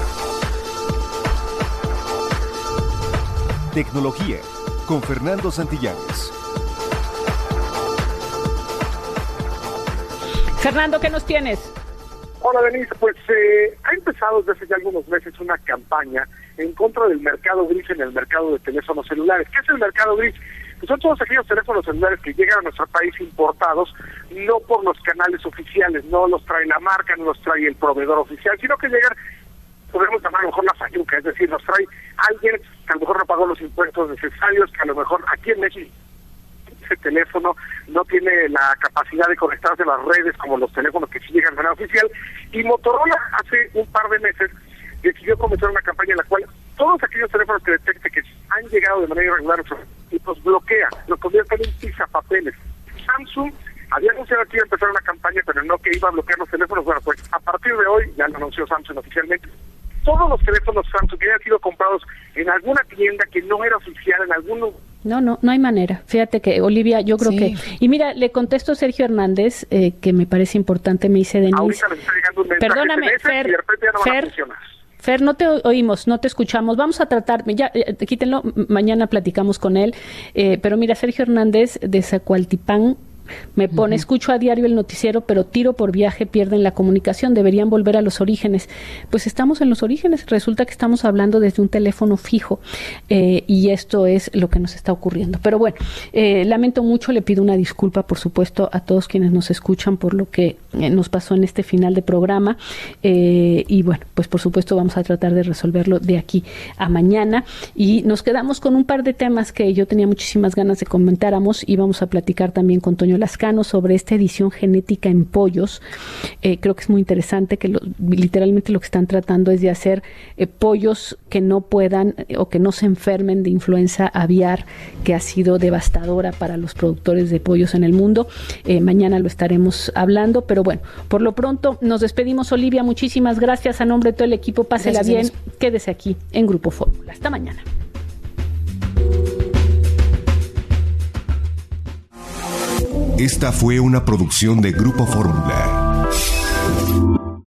Tecnología con Fernando Santillanes. Fernando, ¿qué nos tienes? Hola Denise, pues eh, ha empezado desde hace ya algunos meses una campaña en contra del mercado gris en el mercado de teléfonos celulares. ¿Qué es el mercado gris? Pues son todos aquellos teléfonos celulares que llegan a nuestro país importados, no por los canales oficiales, no los trae la marca, no los trae el proveedor oficial, sino que llegan, podemos llamar a lo mejor la fayuca, es decir, los trae alguien que a lo mejor no pagó los impuestos necesarios, que a lo mejor aquí en México ese teléfono no tiene la capacidad de conectarse a las redes como los teléfonos que sí llegan de manera oficial, y Motorola hace un par de meses decidió comenzar una campaña en la cual todos aquellos teléfonos que detecte que han llegado de manera irregular y los bloquea, los convierte en un pisapapeles. Samsung había anunciado que iba a empezar una campaña, pero no que iba a bloquear los teléfonos. Bueno, pues a partir de hoy, ya lo anunció Samsung oficialmente, todos los teléfonos Samsung que hayan sido comprados en alguna tienda que no era oficial, en algún No, no, no hay manera. Fíjate que, Olivia, yo creo sí. que... Y mira, le contesto a Sergio Hernández, eh, que me parece importante, me dice Denise... Ahorita me está llegando un mensaje. Perdóname, Fer, y de repente ya no Fer, van a funcionar. Fer, no te oímos, no te escuchamos. Vamos a tratar, ya, eh, quítenlo, mañana platicamos con él. Eh, pero mira, Sergio Hernández de Zacualtipán me pone, uh-huh. escucho a diario el noticiero, pero tiro por viaje, pierden la comunicación, deberían volver a los orígenes. Pues estamos en los orígenes, resulta que estamos hablando desde un teléfono fijo, eh, y esto es lo que nos está ocurriendo. Pero bueno, eh, lamento mucho, le pido una disculpa, por supuesto, a todos quienes nos escuchan por lo que eh, nos pasó en este final de programa, eh, y bueno, pues por supuesto vamos a tratar de resolverlo de aquí a mañana, y nos quedamos con un par de temas que yo tenía muchísimas ganas de comentáramos, y vamos a platicar también con Toño Lascano sobre esta edición genética en pollos. Eh, creo que es muy interesante que lo, literalmente lo que están tratando es de hacer eh, pollos que no puedan eh, o que no se enfermen de influenza aviar, que ha sido devastadora para los productores de pollos en el mundo. Eh, mañana lo estaremos hablando, pero bueno, por lo pronto nos despedimos. Olivia, muchísimas gracias a nombre de todo el equipo. Pásela gracias, bien, Inés. Quédese aquí en Grupo Fórmula. Hasta mañana. Esta fue una producción de Grupo Fórmula.